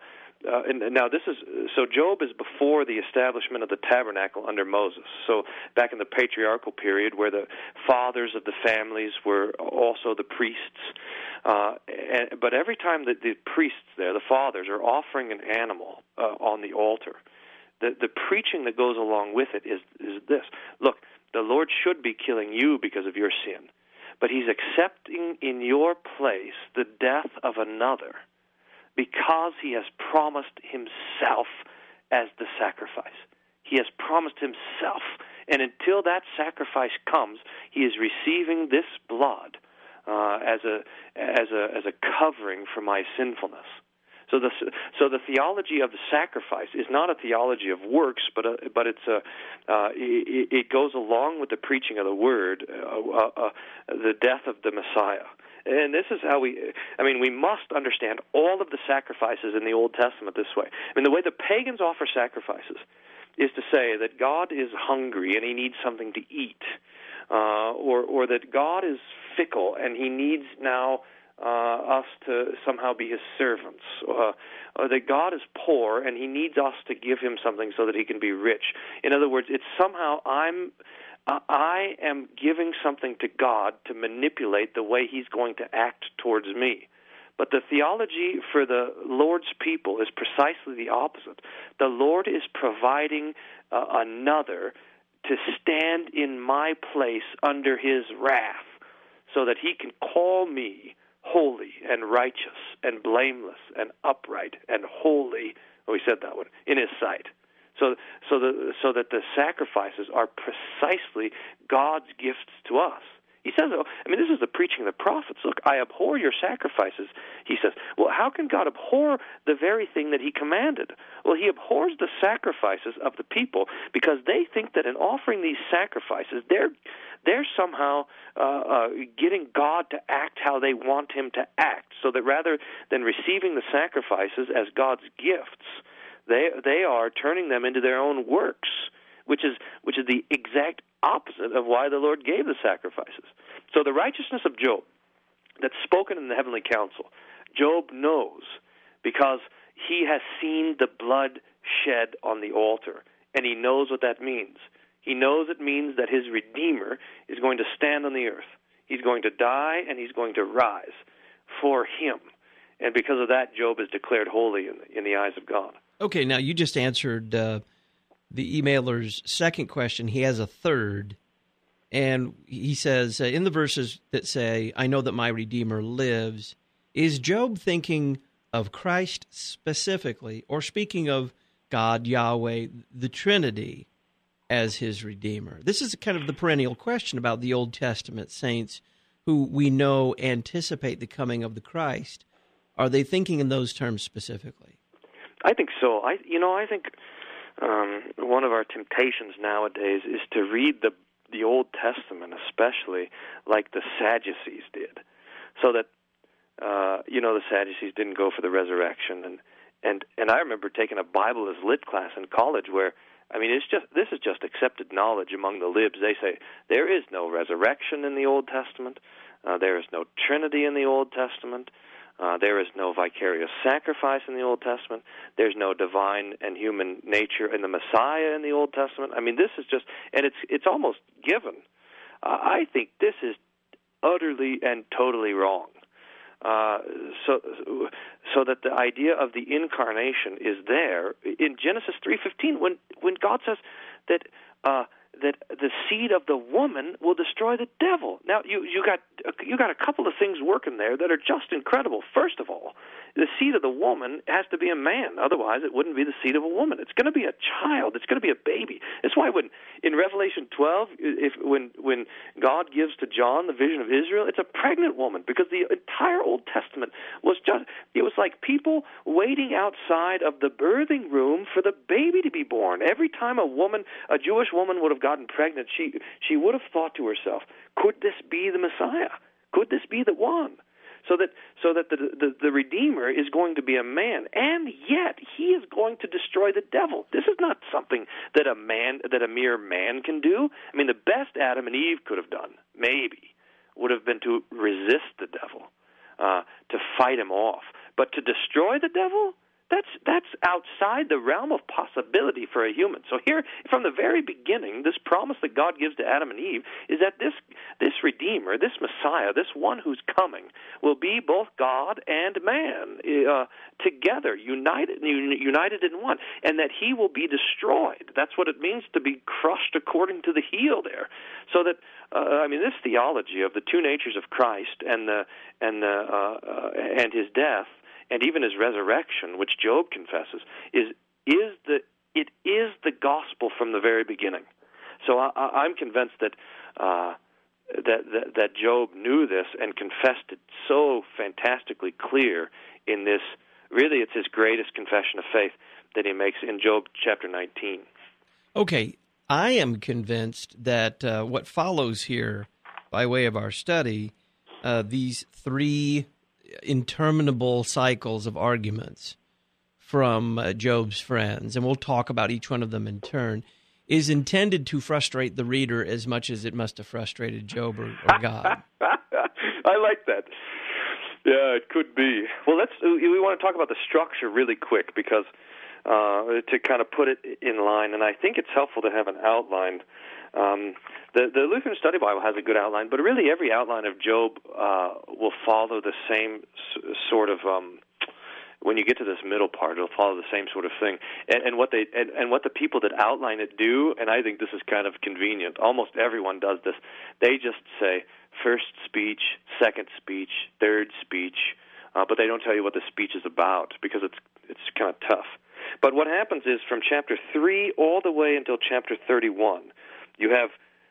so Job is before the establishment of the tabernacle under Moses. So back in the patriarchal period, where the fathers of the families were also the priests. But every time that the priests there, the fathers, are offering an animal on the altar, the preaching that goes along with it is this: look, the Lord should be killing you because of your sin, but He's accepting in your place the death of another because He has promised Himself as the sacrifice. He has promised Himself, and until that sacrifice comes, He is receiving this blood as a covering for my sinfulness. So the theology of the sacrifice is not a theology of works, but it goes along with the preaching of the word, the death of the Messiah. And this is how we must understand all of the sacrifices in the Old Testament this way. I mean, the way the pagans offer sacrifices is to say that God is hungry and He needs something to eat, or that God is fickle and He needs now us to somehow be His servants, or that God is poor and He needs us to give Him something so that He can be rich. In other words, it's somehow I am giving something to God to manipulate the way He's going to act towards me. But the theology for the Lord's people is precisely the opposite. The Lord is providing another to stand in my place under His wrath so that He can call me holy and righteous and blameless and upright and holy, we said that one, in His sight. So that the sacrifices are precisely God's gifts to us. He says, this is the preaching of the prophets. Look, I abhor your sacrifices, he says. Well, how can God abhor the very thing that He commanded? Well, He abhors the sacrifices of the people because they think that in offering these sacrifices, they're somehow getting God to act how they want Him to act, so that rather than receiving the sacrifices as God's gifts, they are turning them into their own works, which is the exact opposite of why the Lord gave the sacrifices. So the righteousness of Job that's spoken in the heavenly council, Job knows because he has seen the blood shed on the altar, and he knows what that means. He knows it means that his Redeemer is going to stand on the earth. He's going to die, and He's going to rise for him. And because of that, Job is declared holy in the eyes of God. Okay, now you just answered the emailer's second question. He has a third, and he says, in the verses that say, I know that my Redeemer lives, is Job thinking of Christ specifically, or speaking of God, Yahweh, the Trinity, as his Redeemer? This is kind of the perennial question about the Old Testament saints who we know anticipate the coming of the Christ. Are they thinking in those terms specifically? I think so. I think one of our temptations nowadays is to read the Old Testament, especially like the Sadducees did, so that the Sadducees didn't go for the resurrection, and I remember taking a Bible as lit class in college where, I mean, this is just accepted knowledge among the libs. They say there is no resurrection in the Old Testament, there is no Trinity in the Old Testament. There is no vicarious sacrifice in the Old Testament. There's no divine and human nature in the Messiah in the Old Testament. I mean, this is just, and it's almost given. I think this is utterly and totally wrong. So that the idea of the incarnation is there in Genesis 3:15 when God says that the seed of the woman will destroy the devil. Now you got a couple of things working there that are just incredible. First of all, the seed of the woman has to be a man, otherwise it wouldn't be the seed of a woman. It's going to be a child. It's going to be a baby. That's why when in Revelation 12, when God gives to John the vision of Israel, it's a pregnant woman, because the entire Old Testament was like people waiting outside of the birthing room for the baby to be born. Every time a Jewish woman would have gotten pregnant, she would have thought to herself, could this be the Messiah? Could this be the one? So that the Redeemer is going to be a man, and yet he is going to destroy the devil. This is not something that a mere man can do. I mean, the best Adam and Eve could have done, maybe, would have been to resist the devil, to fight him off. But to destroy the devil, that's outside the realm of possibility for a human. So here, from the very beginning, this promise that God gives to Adam and Eve is that this Redeemer, this Messiah, this one who's coming, will be both God and man together, united in one, and that he will be destroyed. That's what it means to be crushed according to the heel there. So that this theology of the two natures of Christ and his death, and even his resurrection, which Job confesses, it is the gospel from the very beginning. So I'm convinced that Job knew this and confessed it so fantastically clear in this. Really, it's his greatest confession of faith that he makes in Job chapter 19. Okay, I am convinced that what follows here, by way of our study, these three interminable cycles of arguments from Job's friends, and we'll talk about each one of them in turn, is intended to frustrate the reader as much as it must have frustrated Job or God. I like that. Yeah, it could be. Well, we want to talk about the structure really quick, because to kind of put it in line, and I think it's helpful to have an outline. The Lutheran Study Bible has a good outline, but really every outline of Job will follow the same sort of. When you get to this middle part, it'll follow the same sort of thing. And what the people that outline it do, and I think this is kind of convenient. Almost everyone does this. They just say first speech, second speech, third speech, but they don't tell you what the speech is about, because it's kind of tough. But what happens is from chapter 3 all the way until chapter 31, you have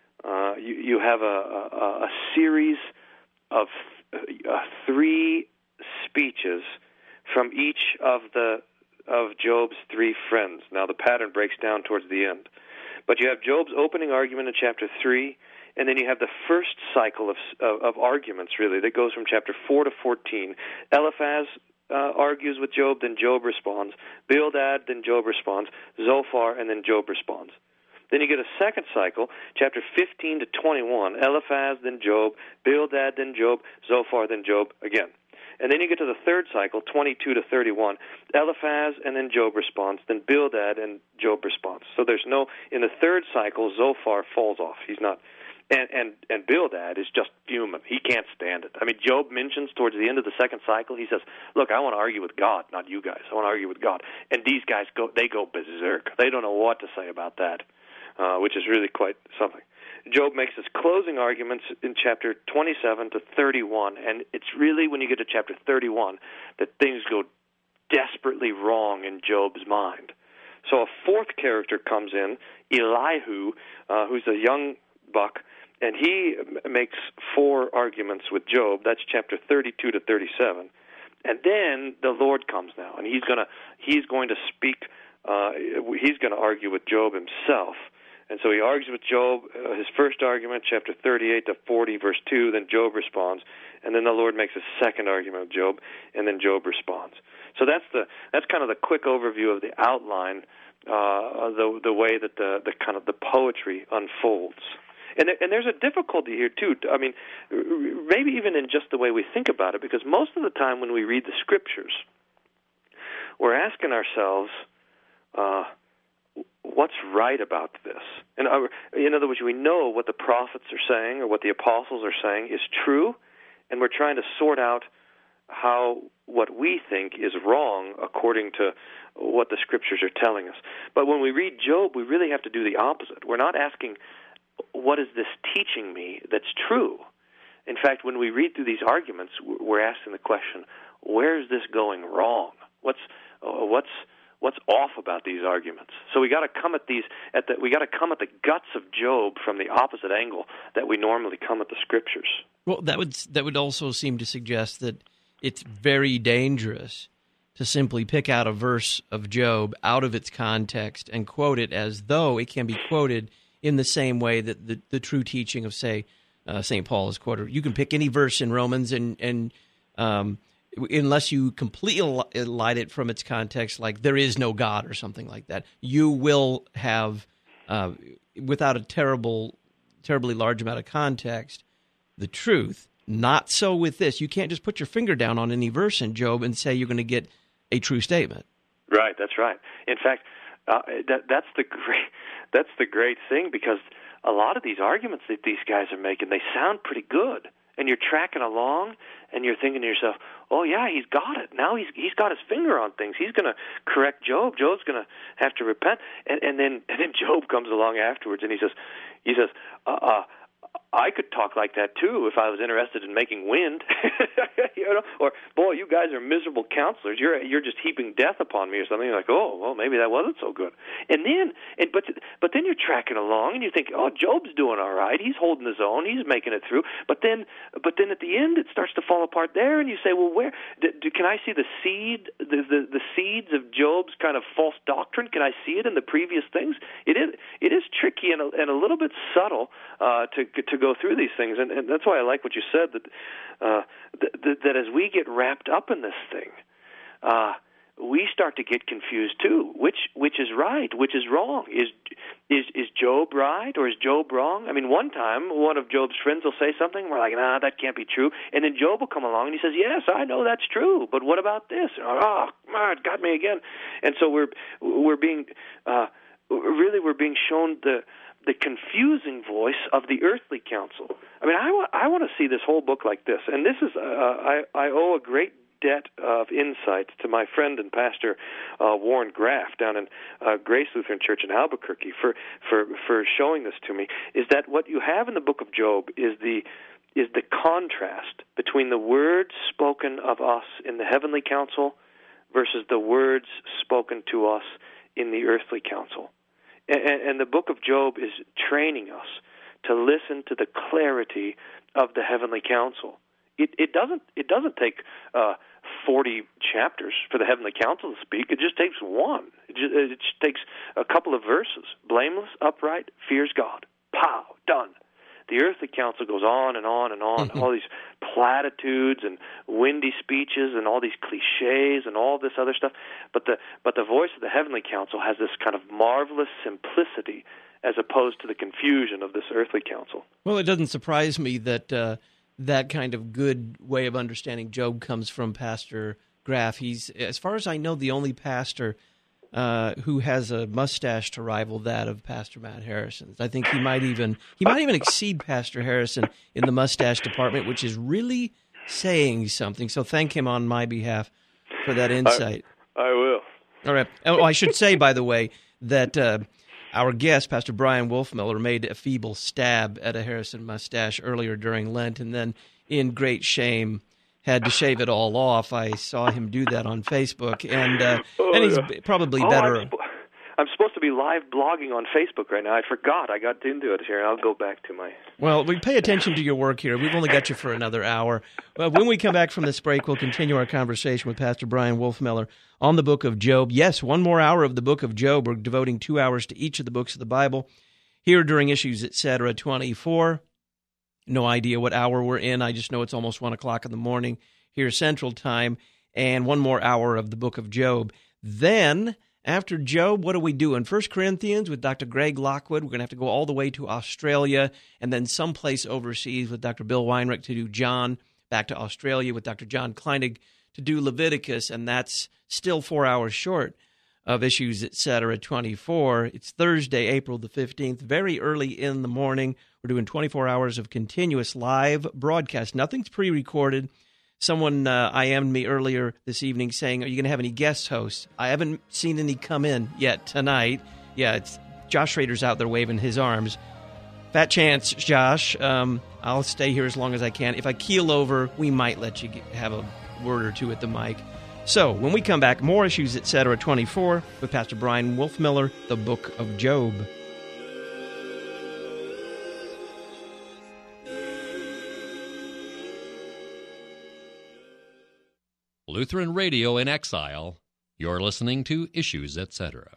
a series of three speeches from each of Job's three friends. Now the pattern breaks down towards the end, but you have Job's opening argument in chapter 3, and then you have the first cycle of arguments, really, that goes from chapter 4 to 14. Eliphaz argues with Job, then Job responds. Bildad, then Job responds. Zophar, and then Job responds. Then you get a second cycle, chapter 15 to 21. Eliphaz, then Job. Bildad, then Job. Zophar, then Job again. And then you get to the third cycle, 22 to 31. Eliphaz, and then Job responds. Then Bildad, and Job responds. So in the third cycle, Zophar falls off. He's not. And Bildad is just fuming. He can't stand it. I mean, Job mentions towards the end of the second cycle, he says, look, I want to argue with God, not you guys. I want to argue with God. And these guys go berserk. They don't know what to say about that, which is really quite something. Job makes his closing arguments in chapter 27 to 31, and it's really when you get to chapter 31 that things go desperately wrong in Job's mind. So a fourth character comes in, Elihu, who's a young buck, and he makes four arguments with Job. That's chapter 32 to 37. And then the Lord comes now, and he's going to speak. He's going to argue with Job himself. And so he argues with Job, his first argument, chapter 38 to 40, verse 2, then Job responds, and then the Lord makes a second argument with Job, and then Job responds. So that's kind of the quick overview of the outline, the way that the kind of the poetry unfolds. And there's a difficulty here, too. I mean, maybe even in just the way we think about it, because most of the time when we read the Scriptures, we're asking ourselves, what's right about this? And in other words, we know what the prophets are saying or what the apostles are saying is true, and we're trying to sort out how what we think is wrong according to what the Scriptures are telling us. But when we read Job, we really have to do the opposite. We're not asking, what is this teaching me that's true? In fact, when we read through these arguments, we're asking the question, where is this going wrong? What's off about these arguments? So we got to come at we got to come at the guts of Job from the opposite angle that we normally come at the Scriptures. Well, that would also seem to suggest that it's very dangerous to simply pick out a verse of Job out of its context and quote it as though it can be quoted in the same way that the true teaching of, say, St. Paul is quoted. You can pick any verse in Romans and unless you completely light it from its context, like there is no God or something like that, you will have, without a terribly large amount of context, the truth. Not so with this. You can't just put your finger down on any verse in Job and say you're going to get a true statement. Right, that's right. In fact, that's the great thing, because a lot of these arguments that these guys are making, they sound pretty good. And you're tracking along, and you're thinking to yourself, "Oh yeah, he's got it. Now he's got his finger on things. He's going to correct Job. Job's going to have to repent." And then Job comes along afterwards, and he says, I could talk like that too if I was interested in making wind, or boy, you guys are miserable counselors. You're just heaping death upon me or something. You're like, oh, well, maybe that wasn't so good. But then you're tracking along and you think, oh, Job's doing all right. He's holding his own. He's making it through. But then at the end it starts to fall apart there, and you say, well, where can I see the seeds of Job's kind of false doctrine? Can I see it in the previous things? It is tricky and a little bit subtle to go through these things, and that's why I like what you said, that as we get wrapped up in this thing, we start to get confused too. Which is right? Which is wrong? Is Job right or is Job wrong? I mean, one time one of Job's friends will say something, we're like, nah, that can't be true, and then Job will come along and he says, yes, I know that's true, but what about this? Oh, it got me again. And so we're being shown the confusing voice of the earthly counsel. I mean, I want to see this whole book like this, and this is I owe a great debt of insight to my friend and pastor Warren Graff down in Grace Lutheran Church in Albuquerque for showing this to me. Is that what you have in the book of Job is the contrast between the words spoken of us in the heavenly counsel versus the words spoken to us in the earthly counsel. And the book of Job is training us to listen to the clarity of the heavenly counsel. It doesn't take 40 chapters for the heavenly counsel to speak. It just takes one. It just takes a couple of verses. Blameless, upright, fears God. Pow, done. The earthly counsel goes on and on and on, all these platitudes and windy speeches and all these cliches and all this other stuff. But the voice of the heavenly counsel has this kind of marvelous simplicity as opposed to the confusion of this earthly counsel. Well, it doesn't surprise me that that kind of good way of understanding Job comes from Pastor Graff. He's, as far as I know, the only pastor who has a mustache to rival that of Pastor Matt Harrison's. I think he might even exceed Pastor Harrison in the mustache department, which is really saying something. So thank him on my behalf for that insight. I will. All right. Oh, I should say, by the way, that our guest, Pastor Brian Wolfmiller, made a feeble stab at a Harrison mustache earlier during Lent, and then in great shame had to shave it all off. I saw him do that on Facebook, and he's probably better. I'm supposed to be live blogging on Facebook right now. I forgot. I got into it here. I'll go back to my... Well, we pay attention to your work here. We've only got you for another hour. But when we come back from this break, we'll continue our conversation with Pastor Brian Wolfmueller on the book of Job. Yes, one more hour of the book of Job. We're devoting 2 hours to each of the books of the Bible here during Issues Etc. 24. No idea what hour we're in. I just know it's almost 1 o'clock in the morning here Central Time, and one more hour of the book of Job. Then, after Job, what do we do? In 1 Corinthians with Dr. Greg Lockwood, we're going to have to go all the way to Australia and then someplace overseas with Dr. Bill Weinrich to do John, back to Australia with Dr. John Kleinig to do Leviticus, and that's still 4 hours short of Issues Etc. 24. It's Thursday, April the 15th, very early in the morning. We're doing 24 hours of continuous live broadcast. Nothing's pre-recorded. Someone IM'd me earlier this evening saying, are you going to have any guest hosts? I haven't seen any come in yet tonight. Yeah, it's Josh Schrader's out there waving his arms. Fat chance, Josh. I'll stay here as long as I can. If I keel over, we might let you have a word or two at the mic. So, when we come back, more Issues Etc. 24 with Pastor Brian Wolfmueller, the book of Job. Lutheran Radio in Exile. You're listening to Issues Etc.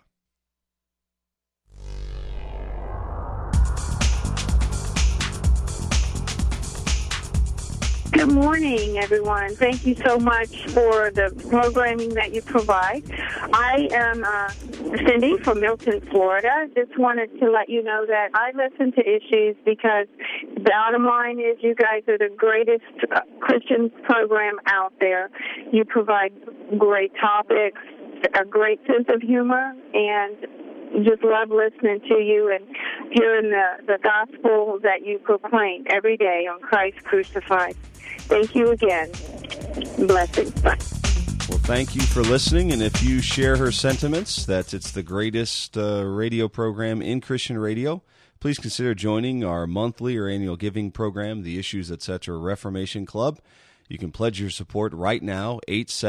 Good morning, everyone. Thank you so much for the programming that you provide. I am Cindy from Milton, Florida. Just wanted to let you know that I listen to Issues because the bottom line is you guys are the greatest Christian program out there. You provide great topics, a great sense of humor, and just love listening to you and hearing the gospel that you proclaim every day on Christ crucified. Thank you again. Blessings. Bye. Well, thank you for listening, and if you share her sentiments that it's the greatest radio program in Christian radio, please consider joining our monthly or annual giving program, the Issues Etc. Reformation Club. You can pledge your support right now,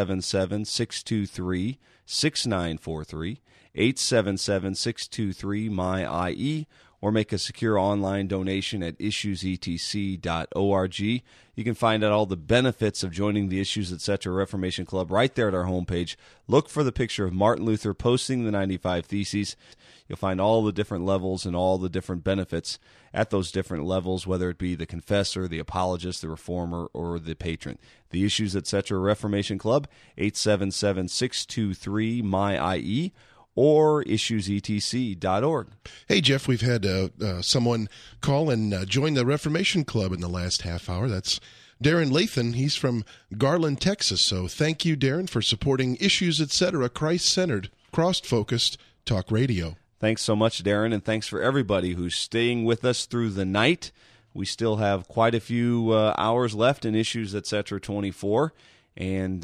877-623-6943, 877-623-MY-IE, or make a secure online donation at issuesetc.org. You can find out all the benefits of joining the Issues Etc. Reformation Club right there at our homepage. Look for the picture of Martin Luther posting the 95 Theses. You'll find all the different levels and all the different benefits at those different levels, whether it be the confessor, the apologist, the reformer, or the patron. The Issues Etc. Reformation Club, 877-623-MY-IE, or issuesetc.org. Hey, Jeff, we've had someone call and join the Reformation Club in the last half hour. That's Darren Lathan. He's from Garland, Texas. So thank you, Darren, for supporting Issues Etc., Christ-centered, cross-focused talk radio. Thanks so much, Darren, and thanks for everybody who's staying with us through the night. We still have quite a few hours left in Issues Etc. 24. And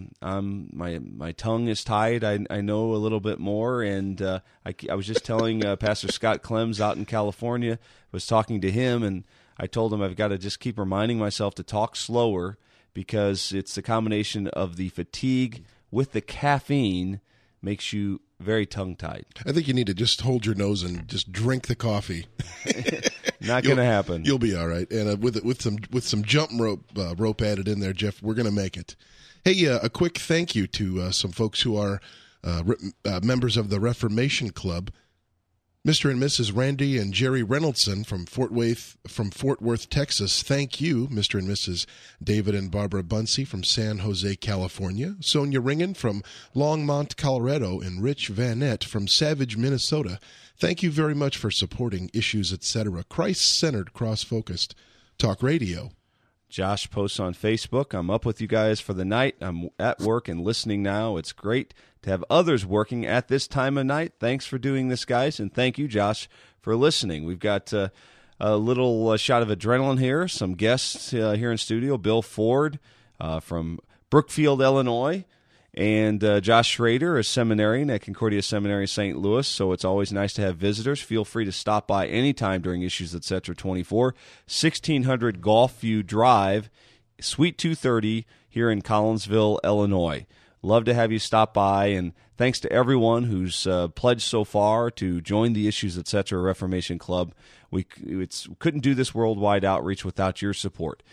my tongue is tied. I know a little bit more, and I was just telling Pastor Scott Clems out in California. I was talking to him, and I told him I've got to just keep reminding myself to talk slower because it's the combination of the fatigue with the caffeine makes you very tongue-tied. I think you need to just hold your nose and just drink the coffee. Not going to happen. You'll be all right. And with some jump rope added in there, Jeff, we're going to make it. Hey, a quick thank you to some folks who are members of the Reformation Club. Mr. and Mrs. Randy and Jerry Reynoldson from Fort Worth, Texas. Thank you, Mr. and Mrs. David and Barbara Bunsey from San Jose, California. Sonia Ringen from Longmont, Colorado, and Rich Vanette from Savage, Minnesota. Thank you very much for supporting Issues Etc., Christ-centered, cross-focused talk radio. Josh posts on Facebook, I'm up with you guys for the night. I'm at work and listening now. It's great to have others working at this time of night. Thanks for doing this, guys, and thank you, Josh, for listening. We've got a little shot of adrenaline here. Some guests here in studio, Bill Ford from Brookfield, Illinois, and Josh Schrader, a seminarian at Concordia Seminary, St. Louis. So it's always nice to have visitors. Feel free to stop by anytime during Issues Etc. 24, 1600 Gulfview Drive, Suite 230 here in Collinsville, Illinois. Love to have you stop by, and thanks to everyone who's pledged so far to join the Issues Etc. Reformation Club. We couldn't do this worldwide outreach without your support.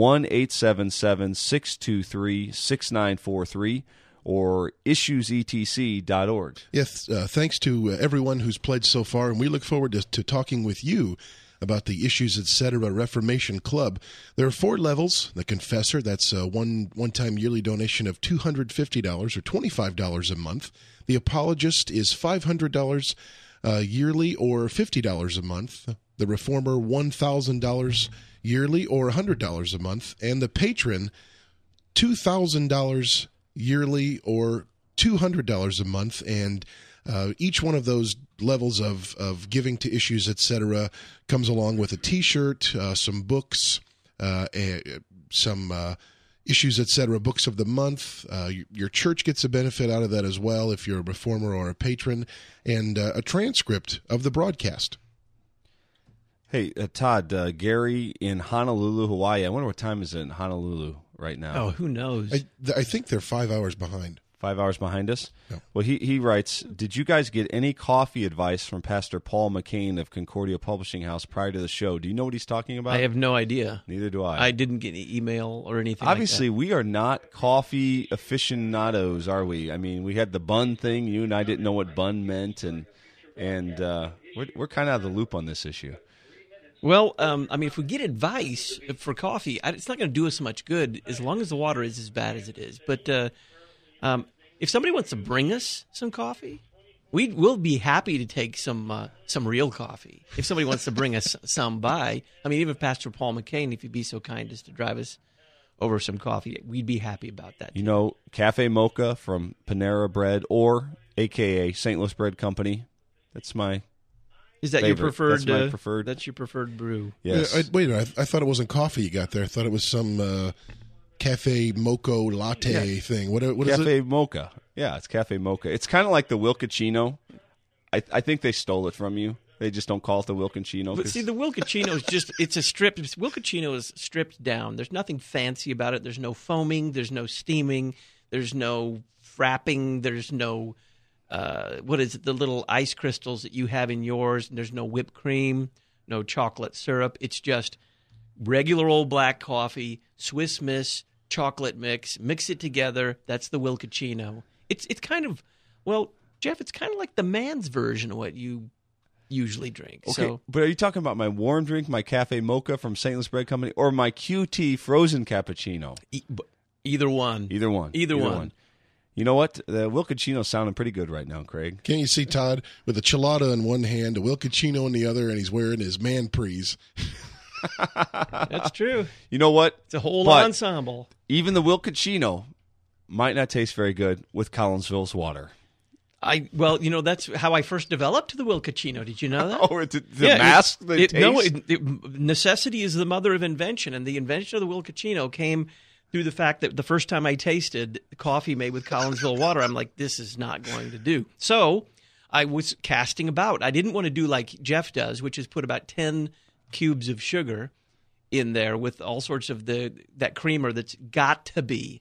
1-877-623-6943 or issuesetc.org. Yes, thanks to everyone who's pledged so far, and we look forward to talking with you about the Issues Etc. Reformation Club. There are 4 levels. The Confessor, that's a one-time yearly donation of $250 or $25 a month. The Apologist is $500 yearly or $50 a month. The Reformer, $1,000 yearly or $100 a month. And the Patron, $2,000 yearly or $200 a month. And each one of those levels of giving to Issues, etc., comes along with a T-shirt, some books, some Issues, etc. books of the month. Your church gets a benefit out of that as well if you're a reformer or a patron, and a transcript of the broadcast. Hey, Todd, Gary in Honolulu, Hawaii. I wonder what time is it in Honolulu right now. Oh, who knows? I think they're 5 hours behind. 5 hours behind us? No. Well, he writes, did you guys get any coffee advice from Pastor Paul McCain of Concordia Publishing House prior to the show? Do you know what he's talking about? I have no idea. Neither do I. I didn't get any email or anything Obviously, like that. we are not coffee aficionados, are we? I mean, we had the bun thing. You and I didn't know what bun meant, and we're kind of out of the loop on this issue. Well, I mean, if we get advice for coffee, it's not going to do us much good as long as the water is as bad as it is. But if somebody wants to bring us some coffee, we'll be happy to take some real coffee. If somebody wants to bring us some by, I mean, even Pastor Paul McCain, if he'd be so kind as to drive us over some coffee, we'd be happy about that. You know, Cafe Mocha from Panera Bread, or AKA St. Louis Bread Company. That's my Is that favorite. your preferred? That's my preferred. That's your preferred brew. Yes. Wait a minute. I thought it wasn't coffee you got there. I thought it was some Cafe Mocha latte thing. What is Cafe it? Mocha. Yeah, it's Cafe Mocha. It's kind of like the Wilcachino. I think they stole it from you. They just don't call it the Wilcachino. But see, the Wilcachino is just—it's a strip. Wilcachino is stripped down. There's nothing fancy about it. There's no foaming. There's no steaming. There's no frapping. There's no what is it? The little ice crystals that you have in yours. And there's no whipped cream, no chocolate syrup. It's just regular old black coffee, Swiss Miss, chocolate mix. Mix it together. That's the Wilcachino. It's kind of, well, Jeff, it's kind of like the man's version of what you usually drink. Okay, So, but are you talking about my warm drink, my Cafe Mocha from St. Louis Bread Company, or my QT frozen cappuccino? either one. Either one. Either one. You know what? The Wilcachino's sounding pretty good right now, Craig. Can't you see Todd with a chilada in one hand, a Wilcachino in the other, and he's wearing his man prees? That's true. You know what? It's a whole But ensemble. even the Wilcachino might not taste very good with Collinsville's water. Well, you know, that's how I first developed the Wilcachino. Did you know that? Oh, to mask the taste? Necessity is the mother of invention, and the invention of the Wilcachino came through the fact that the first time I tasted coffee made with Collinsville water, I'm like, this is not going to do. So I was casting about. I didn't want to do like Jeff does, which is put about 10 cubes of sugar in there with all sorts of that creamer that's got to be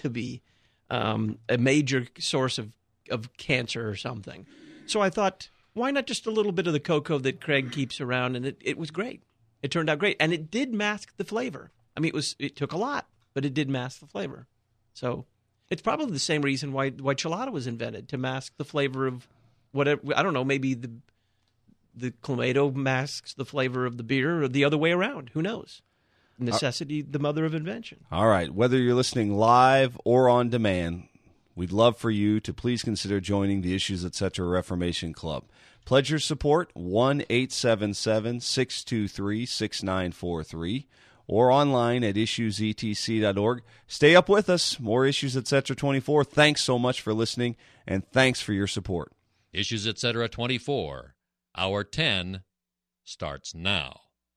a major source of cancer or something. So I thought, why not just a little bit of the cocoa that Craig keeps around? And it was great. It turned out great. And it did mask the flavor. I mean, it took a lot, but it did mask the flavor. So it's probably the same reason why Chelada was invented, to mask the flavor of whatever. I don't know, maybe the Clamato masks the flavor of the beer, or the other way around. Who knows? Necessity, the mother of invention. All right. Whether you're listening live or on demand, we'd love for you to please consider joining the Issues Etc. Reformation Club. Pledge your support, 1-877-623-6943, or online at issuesetc.org. Stay up with us. More Issues Etc. 24. Thanks so much for listening, and thanks for your support. Issues Etc. 24. Hour 10 starts now.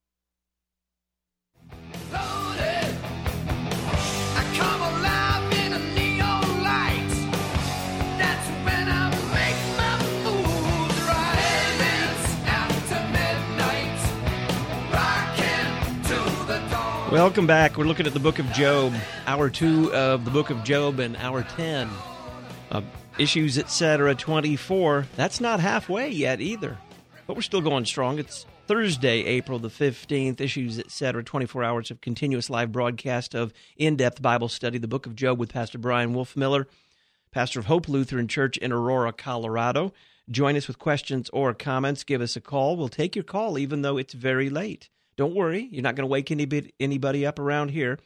Loaded. I come alive in a neon light. That's when I make my moves right. It's after midnight. Rocking to the dawn. Welcome back. We're looking at the book of Job, hour 2 of the book of Job, and hour 10 Issues, Etc. 24. That's not halfway yet either, but we're still going strong. It's Thursday, April the 15th. Issues, Etc. 24 hours of continuous live broadcast of in-depth Bible study, the Book of Job with Pastor Brian Wolfmiller, pastor of Hope Lutheran Church in Aurora, Colorado. Join us with questions or comments. Give us a call. We'll take your call even though it's very late. Don't worry, you're not going to wake anybody up around here.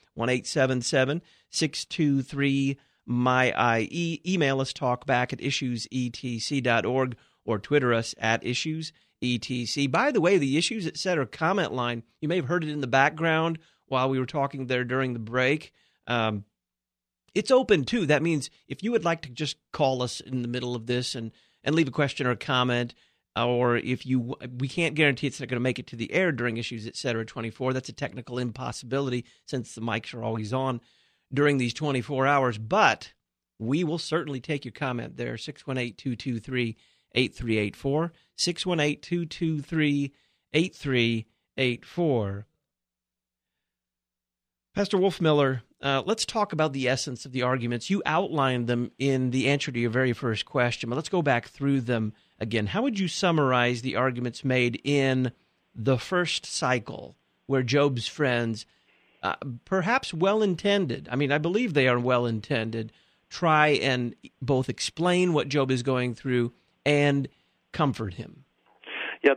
1-877-623-MY-IE. Email us talkback at issuesetc.org or Twitter us at issuesetc. By the way, the Issues Etc. comment line, you may have heard it in the background while we were talking there during the break. It's open, too. That means if you would like to just call us in the middle of this and leave a question or a comment, or if we can't guarantee it's not going to make it to the air during Issues, Etc. 24. That's a technical impossibility since the mics are always on during these 24 hours. But we will certainly take your comment there, 618-223-8384, 618-223-8384. Pastor Wolfmiller, let's talk about the essence of the arguments. You outlined them in the answer to your very first question, but let's go back through them again. How would you summarize the arguments made in the first cycle where Job's friends, perhaps well-intended, I mean, I believe they are well-intended, try and both explain what Job is going through and comfort him? Yeah,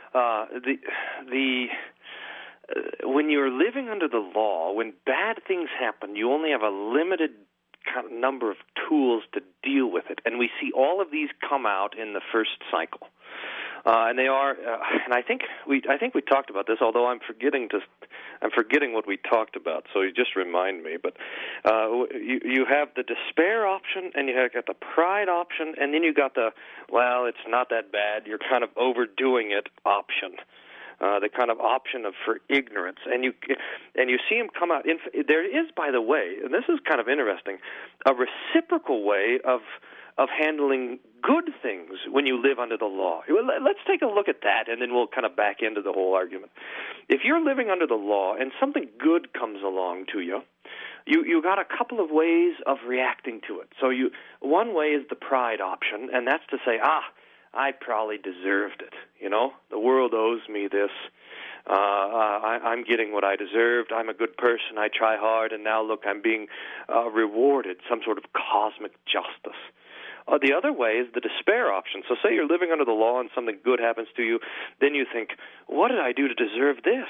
when you're living under the law, when bad things happen, you only have a limited kind of number of tools to deal with it, and we see all of these come out in the first cycle, and they are. And I think we talked about this, although I'm forgetting what we talked about. So you just remind me. But you have the despair option, and you have got the pride option, and then you got the it's not that bad, you're kind of overdoing it option. The kind of option for ignorance, and you see him come out. There is, by the way, and this is kind of interesting, a reciprocal way of handling good things when you live under the law. Let's take a look at that, and then we'll kind of back into the whole argument. If you're living under the law and something good comes along to you, you got a couple of ways of reacting to it. So one way is the pride option, and that's to say, I probably deserved it. The world owes me this. I'm getting what I deserved. I'm a good person. I try hard, and now look, I'm being rewarded, some sort of cosmic justice. The other way is the despair option. So say you're living under the law and something good happens to you, then you think, what did I do to deserve this?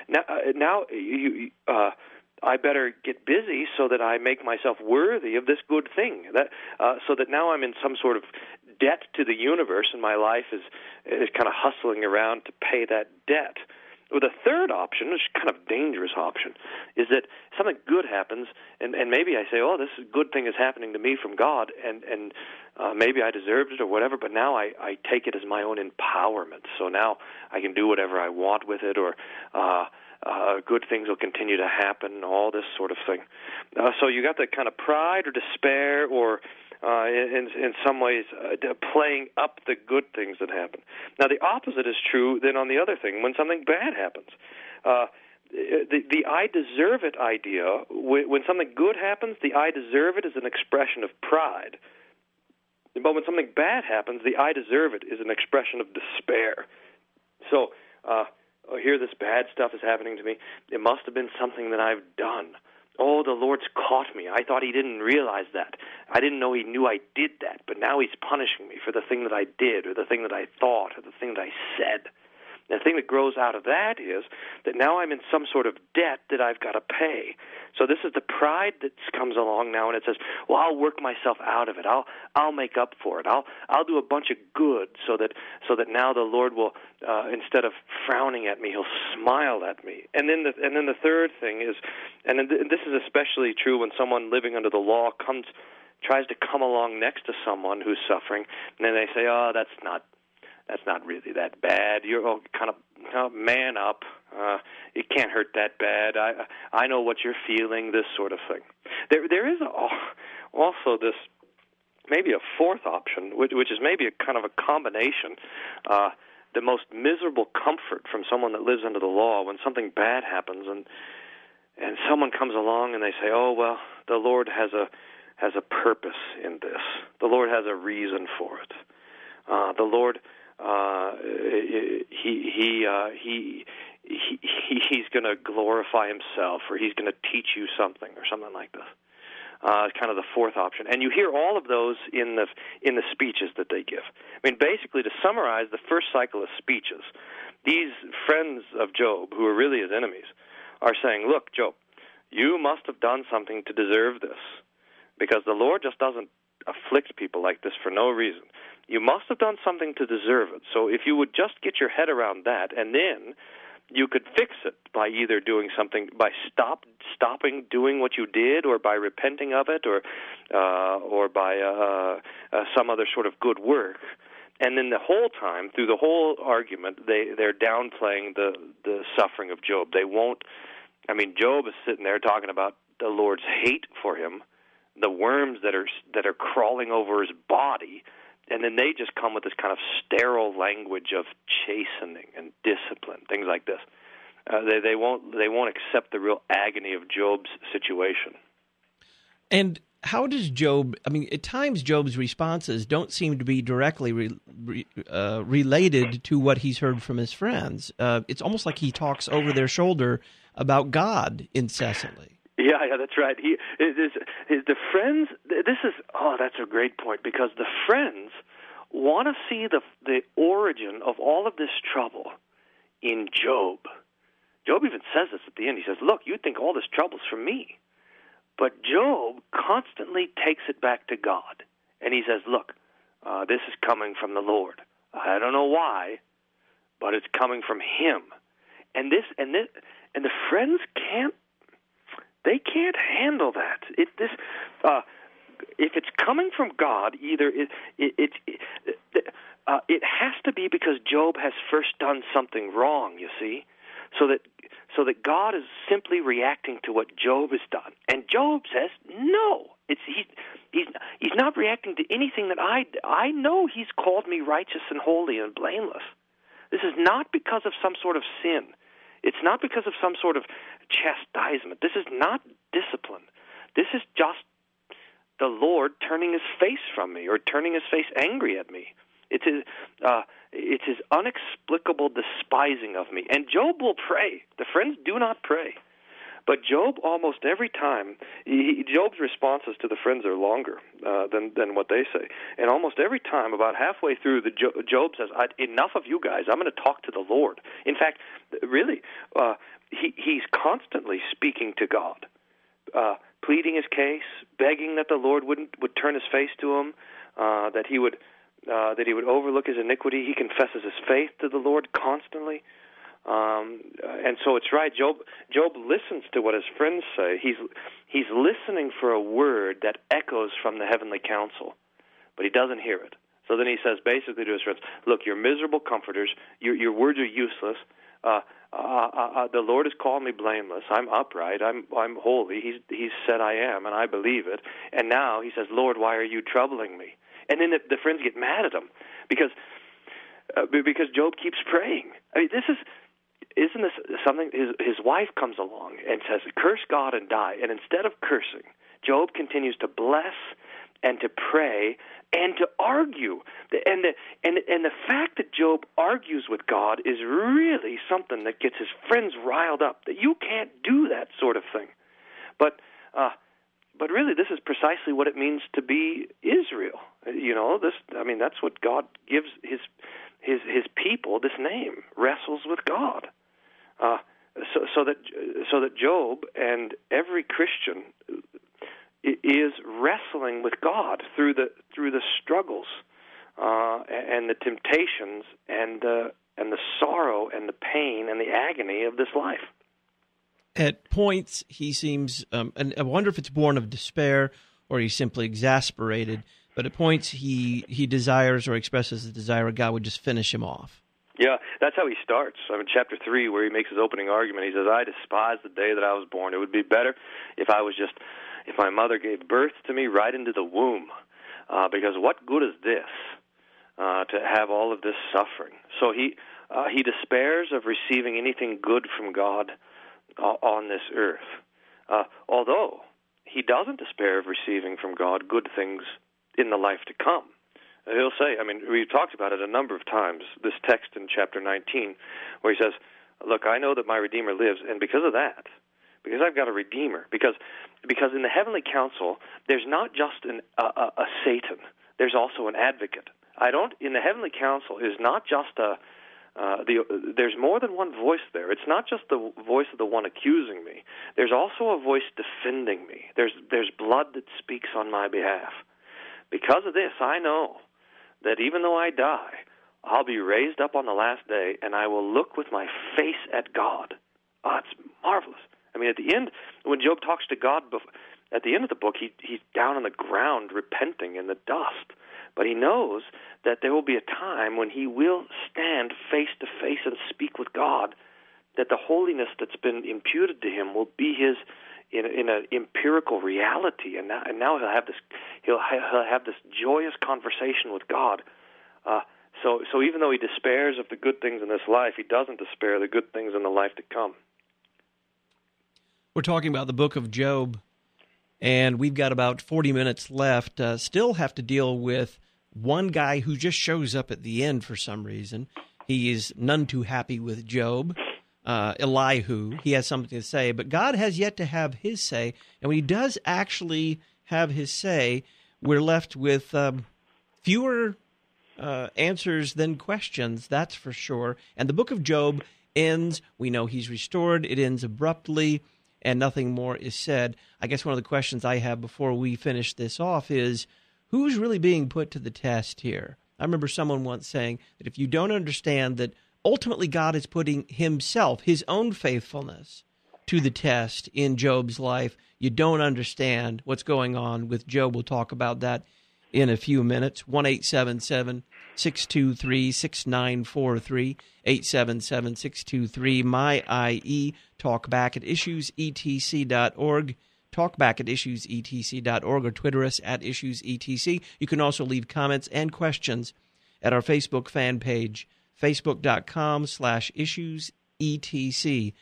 I better get busy so that I make myself worthy of this good thing, so that now I'm in some sort of debt to the universe, and my life is kind of hustling around to pay that debt. Well, the third option, which is kind of dangerous option, is that something good happens, and maybe I say, this good thing is happening to me from God, and maybe I deserved it or whatever, but now I take it as my own empowerment. So now I can do whatever I want with it, or good things will continue to happen, all this sort of thing. So you got that kind of pride or despair, or in some ways playing up the good things that happen. Now the opposite is true then on the other thing, when something bad happens. The I deserve it idea, when something good happens, the I deserve it is an expression of pride. But when something bad happens, the I deserve it is an expression of despair. So here this bad stuff is happening to me. It must have been something that I've done. Oh, the Lord's caught me. I thought he didn't realize that. I didn't know he knew I did that, but now he's punishing me for the thing that I did, or the thing that I thought, or the thing that I said. The thing that grows out of that is that now I'm in some sort of debt that I've got to pay. So this is the pride that comes along now, and it says, I'll work myself out of it. I'll make up for it. I'll do a bunch of good so that now the Lord will, instead of frowning at me, he'll smile at me. And then the third thing is, and this is especially true when someone living under the law tries to come along next to someone who's suffering, and then they say, that's not really that bad. You're kind of man up. It can't hurt that bad. I know what you're feeling, this sort of thing. There is also this, maybe a fourth option, which is maybe a kind of a combination. The most miserable comfort from someone that lives under the law when something bad happens and someone comes along and they say, the Lord has has a purpose in this. The Lord has a reason for it. The Lord, he's going to glorify himself, or he's going to teach you something, or something like this. Kind of the fourth option, and you hear all of those in the speeches that they give. I mean, basically, to summarize the first cycle of speeches, these friends of Job, who are really his enemies, are saying, "Look, Job, you must have done something to deserve this, because the Lord just doesn't afflict people like this for no reason. You must have done something to deserve it. So if you would just get your head around that, and then you could fix it by either doing something, by stopping doing what you did, or by repenting of it, or by some other sort of good work." And then the whole time, through the whole argument, they're downplaying the suffering of Job. They won't. I mean, Job is sitting there talking about the Lord's hate for him, the worms that are crawling over his body, and then they just come with this kind of sterile language of chastening and discipline, things like this. They won't accept the real agony of Job's situation. And how does Job? I mean, at times Job's responses don't seem to be directly related to what he's heard from his friends. It's almost like he talks over their shoulder about God incessantly. Yeah, that's right. The friends. That's a great point, because the friends want to see the origin of all of this trouble in Job. Job even says this at the end. He says, "Look, you think all this trouble's from me." But Job constantly takes it back to God. And he says, "Look, this is coming from the Lord. I don't know why, but it's coming from him." And the friends can't handle that. If it's coming from God, either it has to be because Job has first done something wrong, you see, so that God is simply reacting to what Job has done. And Job says, no, he's not reacting to anything that I know. He's called me righteous and holy and blameless. This is not because of some sort of sin. It's not because of some sort of chastisement. This is not discipline. This is just the Lord turning his face from me, or turning his face angry at me. It's his inexplicable despising of me. And Job will pray. The friends do not pray. But Job, almost every time, Job's responses to the friends are longer than what they say. And almost every time, about halfway through, Job says, "Enough of you guys. I'm going to talk to the Lord." In fact, really, he's constantly speaking to God, pleading his case, begging that the Lord would turn his face to him, that he would overlook his iniquity. He confesses his faith to the Lord constantly. And so it's right. Job listens to what his friends say. He's listening for a word that echoes from the heavenly council, but he doesn't hear it. So then he says basically to his friends, "Look, you're miserable comforters. Your words are useless. The Lord has called me blameless. I'm upright. I'm holy. He's said I am, and I believe it. And now he says, Lord, why are you troubling me?" And then the friends get mad at him because Job keeps praying. I mean, isn't this something? His wife comes along and says, "Curse God and die." And instead of cursing, Job continues to bless and to pray and to argue. And the fact that Job argues with God is really something that gets his friends riled up. That you can't do that sort of thing. But really, this is precisely what it means to be Israel. You know, that's what God gives his people this name, wrestles with God. So that Job and every Christian is wrestling with God through the struggles and the temptations and the sorrow and the pain and the agony of this life. At points, he seems, and I wonder if it's born of despair or he's simply exasperated, but at points he desires or expresses the desire that God would just finish him off. Yeah, that's how he starts. In chapter 3, where he makes his opening argument, he says, "I despise the day that I was born. It would be better if my mother gave birth to me right into the womb, because what good is this, to have all of this suffering?" So he despairs of receiving anything good from God on this earth, although he doesn't despair of receiving from God good things in the life to come. He'll say, I mean, we've talked about it a number of times, this text in chapter 19, where he says, look, I know that my Redeemer lives, and because of that, because I've got a Redeemer, because in the heavenly council, there's not just a Satan, there's also an advocate. In the heavenly council is not just there's more than one voice there. It's not just the voice of the one accusing me. There's also a voice defending me. There's blood that speaks on my behalf. Because of this, I know that even though I die, I'll be raised up on the last day, and I will look with my face at God. Oh, it's marvelous. I mean, at the end, when Job talks to God, at the end of the book, he's down on the ground repenting in the dust. But he knows that there will be a time when he will stand face to face and speak with God, that the holiness that's been imputed to him will be his in an empirical reality, and now he'll have this joyous conversation with God. So even though he despairs of the good things in this life, he doesn't despair of the good things in the life to come. We're talking about the book of Job, and we've got about 40 minutes left. Still have to deal with one guy who just shows up at the end for some reason. He is none too happy with Job. Elihu, he has something to say, but God has yet to have his say, and when he does actually have his say, we're left with fewer answers than questions, that's for sure. And the book of Job ends, we know he's restored, it ends abruptly, and nothing more is said. I guess one of the questions I have before we finish this off is, who's really being put to the test here? I remember someone once saying that if you don't understand that ultimately God is putting himself, his own faithfulness, to the test in Job's life, you don't understand what's going on with Job. We'll talk about that in a few minutes. 1-877-623-6943, 877-623-MY-IE, talkback at issuesetc.org, talkback at issuesetc.org, or Twitter us at issuesetc. You can also leave comments and questions at our Facebook fan page, facebook.com/issuesetc,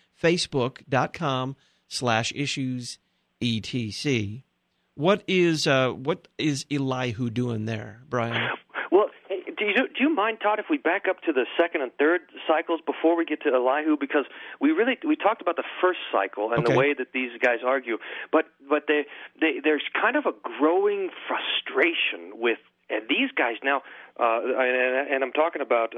facebook.com/issuesetc. What is Elihu doing there, Brian? Well, do you mind, Todd, if we back up to the second and third cycles before we get to Elihu? Because we talked about the first cycle and the way that these guys argue, but there's kind of a growing frustration with these guys now, and I'm talking about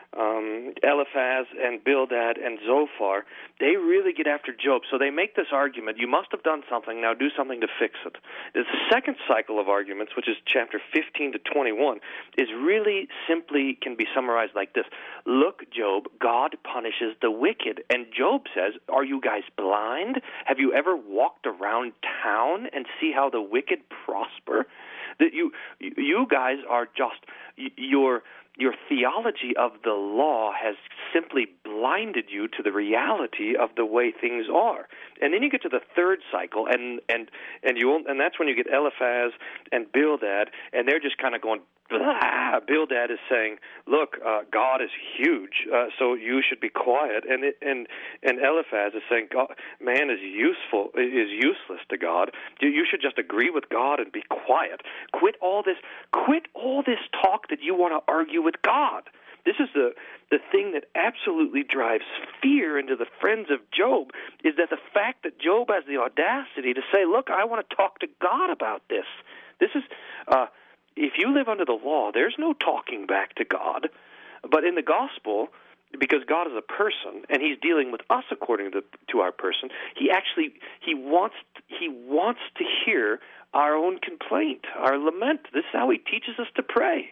Eliphaz and Bildad and Zophar. They really get after Job. So they make this argument, you must have done something, now do something to fix it. The second cycle of arguments, which is chapter 15 to 21, is really simply can be summarized like this. Look, Job, God punishes the wicked. And Job says, are you guys blind? Have you ever walked around town and see how the wicked prosper? That you guys are just your theology of the law has simply blinded you to the reality of the way things are. And then you get to the third cycle, and that's when you get Eliphaz and Bildad, and they're just kind of going, blah. Bildad is saying, look, God is huge, so you should be quiet. And Eliphaz is saying, man is useless to God. You should just agree with God and be quiet. Quit all this talk that you want to argue with God. This is the thing that absolutely drives fear into the friends of Job, is that the fact that Job has the audacity to say, look, I want to talk to God about this. This is... if you live under the law, there's no talking back to God. But in the gospel, because God is a person and he's dealing with us according to our person, he wants to hear our own complaint, our lament. This is how he teaches us to pray.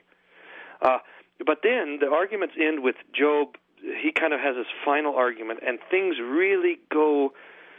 But then the arguments end with Job. He kind of has his final argument, and things really go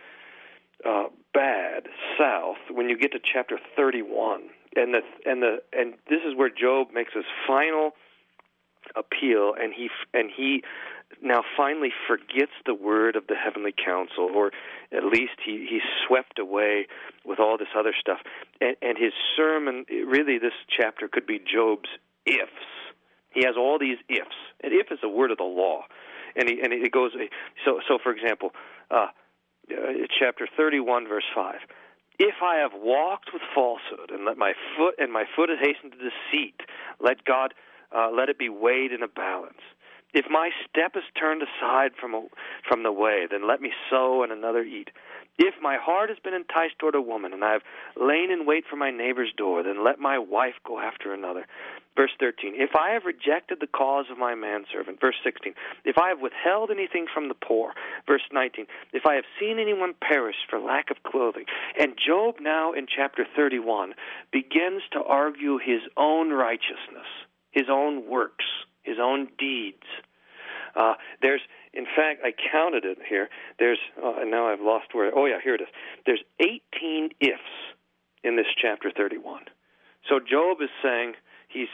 bad south when you get to chapter 31. And this is where Job makes his final appeal, and he now finally forgets the word of the heavenly council, or at least he's swept away with all this other stuff. And his sermon, really, this chapter could be Job's ifs. He has all these ifs, and if is a word of the law, and it goes. So for example, chapter 31, verse 5. If I have walked with falsehood, and my foot has hastened to deceit, let God let it be weighed in a balance. If my step is turned aside from the way, then let me sow and another eat. If my heart has been enticed toward a woman, and I have lain in wait for my neighbor's door, then let my wife go after another. Verse 13, if I have rejected the cause of my manservant. Verse 16, if I have withheld anything from the poor. Verse 19, if I have seen anyone perish for lack of clothing. And Job now in chapter 31 begins to argue his own righteousness, his own works, his own deeds. There's, in fact, I counted it here. There's, and now I've lost where. Oh yeah, here it is. There's 18 ifs in this chapter 31. So Job is saying he's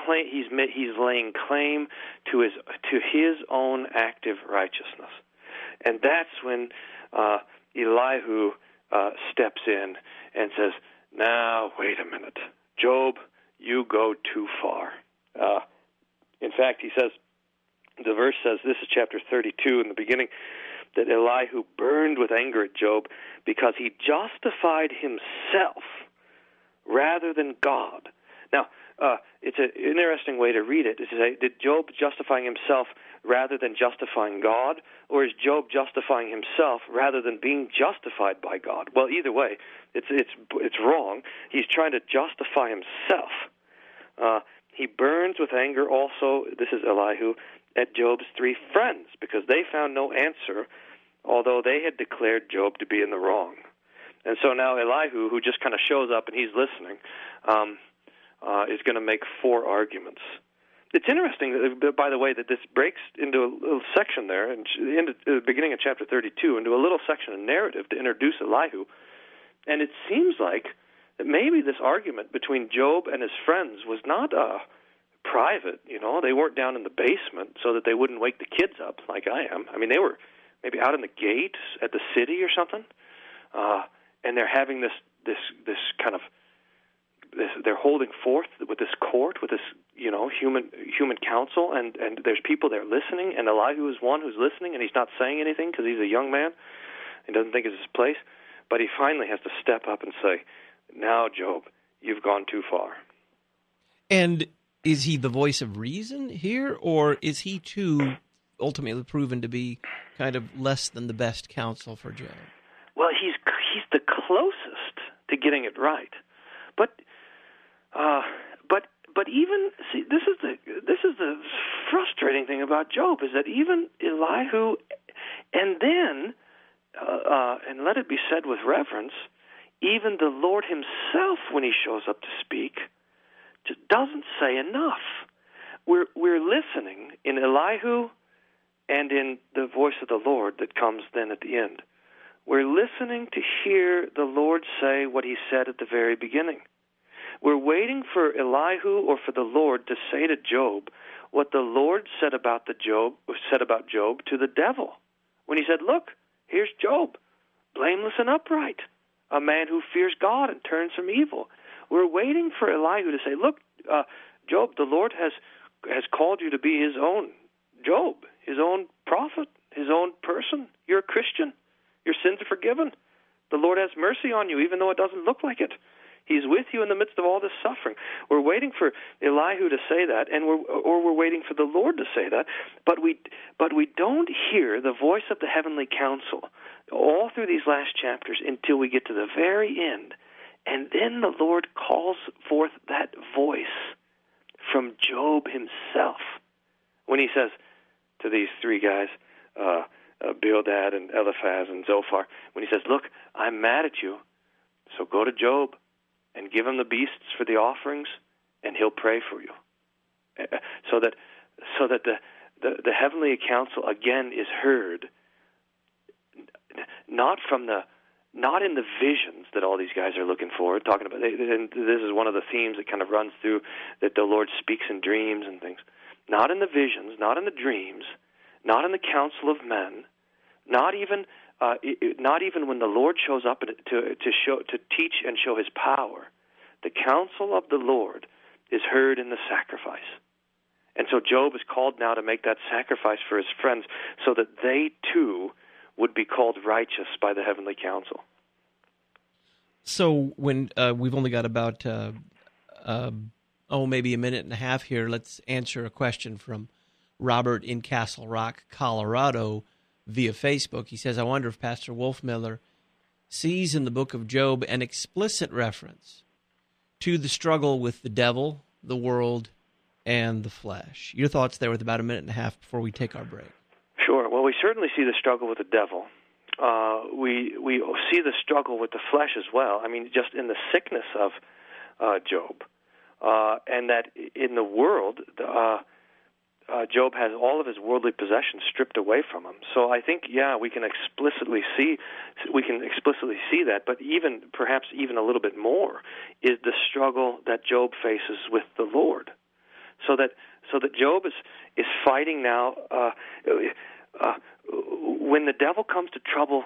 laying claim to his own active righteousness, and that's when Elihu steps in and says, "Now wait a minute, Job, you go too far." In fact, he says. The verse says, this is chapter 32 in the beginning, that Elihu burned with anger at Job because he justified himself rather than God. Now, it's an interesting way to read it. To say, did Job justifying himself rather than justifying God, or is Job justifying himself rather than being justified by God? Well, either way, it's wrong. He's trying to justify himself. He burns with anger also, this is Elihu, at Job's three friends, because they found no answer, although they had declared Job to be in the wrong. And so now Elihu, who just kind of shows up and he's listening, is going to make four arguments. It's interesting, by the way, that this breaks into a little section there, in the beginning of chapter 32, into a little section of narrative to introduce Elihu. And it seems like that maybe this argument between Job and his friends was not private, they weren't down in the basement so that they wouldn't wake the kids up like I am. I mean, they were maybe out in the gate at the city or something, and they're having this kind of they're holding forth with this court, with this human counsel, and there's people there listening, and Elihu is one who's listening, and he's not saying anything because he's a young man and doesn't think it's his place, but he finally has to step up and say, "Now, Job, you've gone too far." And is he the voice of reason here, or is he too ultimately proven to be kind of less than the best counsel for Job? Well, he's the closest to getting it right, but even see, this is the frustrating thing about Job, is that even Elihu, and then and let it be said with reverence, even the Lord himself, when he shows up to speak, just doesn't say enough. We're listening in Elihu and in the voice of the Lord that comes then at the end. We're listening to hear the Lord say what he said at the very beginning. We're waiting for Elihu or for the Lord to say to Job what the Lord said about Job to the devil, when he said, "Look, here's Job, blameless and upright, a man who fears God and turns from evil." We're waiting for Elihu to say, "Look, Job, the Lord has called you to be his own Job, his own prophet, his own person. You're a Christian. Your sins are forgiven. The Lord has mercy on you, even though it doesn't look like it. He's with you in the midst of all this suffering." We're waiting for Elihu to say that, and we're waiting for the Lord to say that, but we don't hear the voice of the heavenly council all through these last chapters until we get to the very end. And then the Lord calls forth that voice from Job himself when he says to these three guys, Bildad and Eliphaz and Zophar, when he says, "Look, I'm mad at you, so go to Job and give him the beasts for the offerings, and he'll pray for you." So that the heavenly counsel again is heard, not in the visions that all these guys are looking for, talking about. And this is one of the themes that kind of runs through, that the Lord speaks in dreams and things. Not in the visions, not in the dreams, not in the counsel of men, not even when the Lord shows up to teach and show his power. The counsel of the Lord is heard in the sacrifice. And so Job is called now to make that sacrifice for his friends so that they too would be called righteous by the heavenly counsel. So when we've only got about, maybe a minute and a half here, let's answer a question from Robert in Castle Rock, Colorado, via Facebook. He says, I wonder if Pastor Wolfmueller sees in the book of Job an explicit reference to the struggle with the devil, the world, and the flesh. Your thoughts there with about a minute and a half before we take our break. Sure. Well, we certainly see the struggle with the devil. We see the struggle with the flesh as well. I mean, just in the sickness of Job, and that in the world, Job has all of his worldly possessions stripped away from him. So I think, we can explicitly see that. But perhaps even a little bit more is the struggle that Job faces with the Lord. So that Job is fighting now. When the devil comes to trouble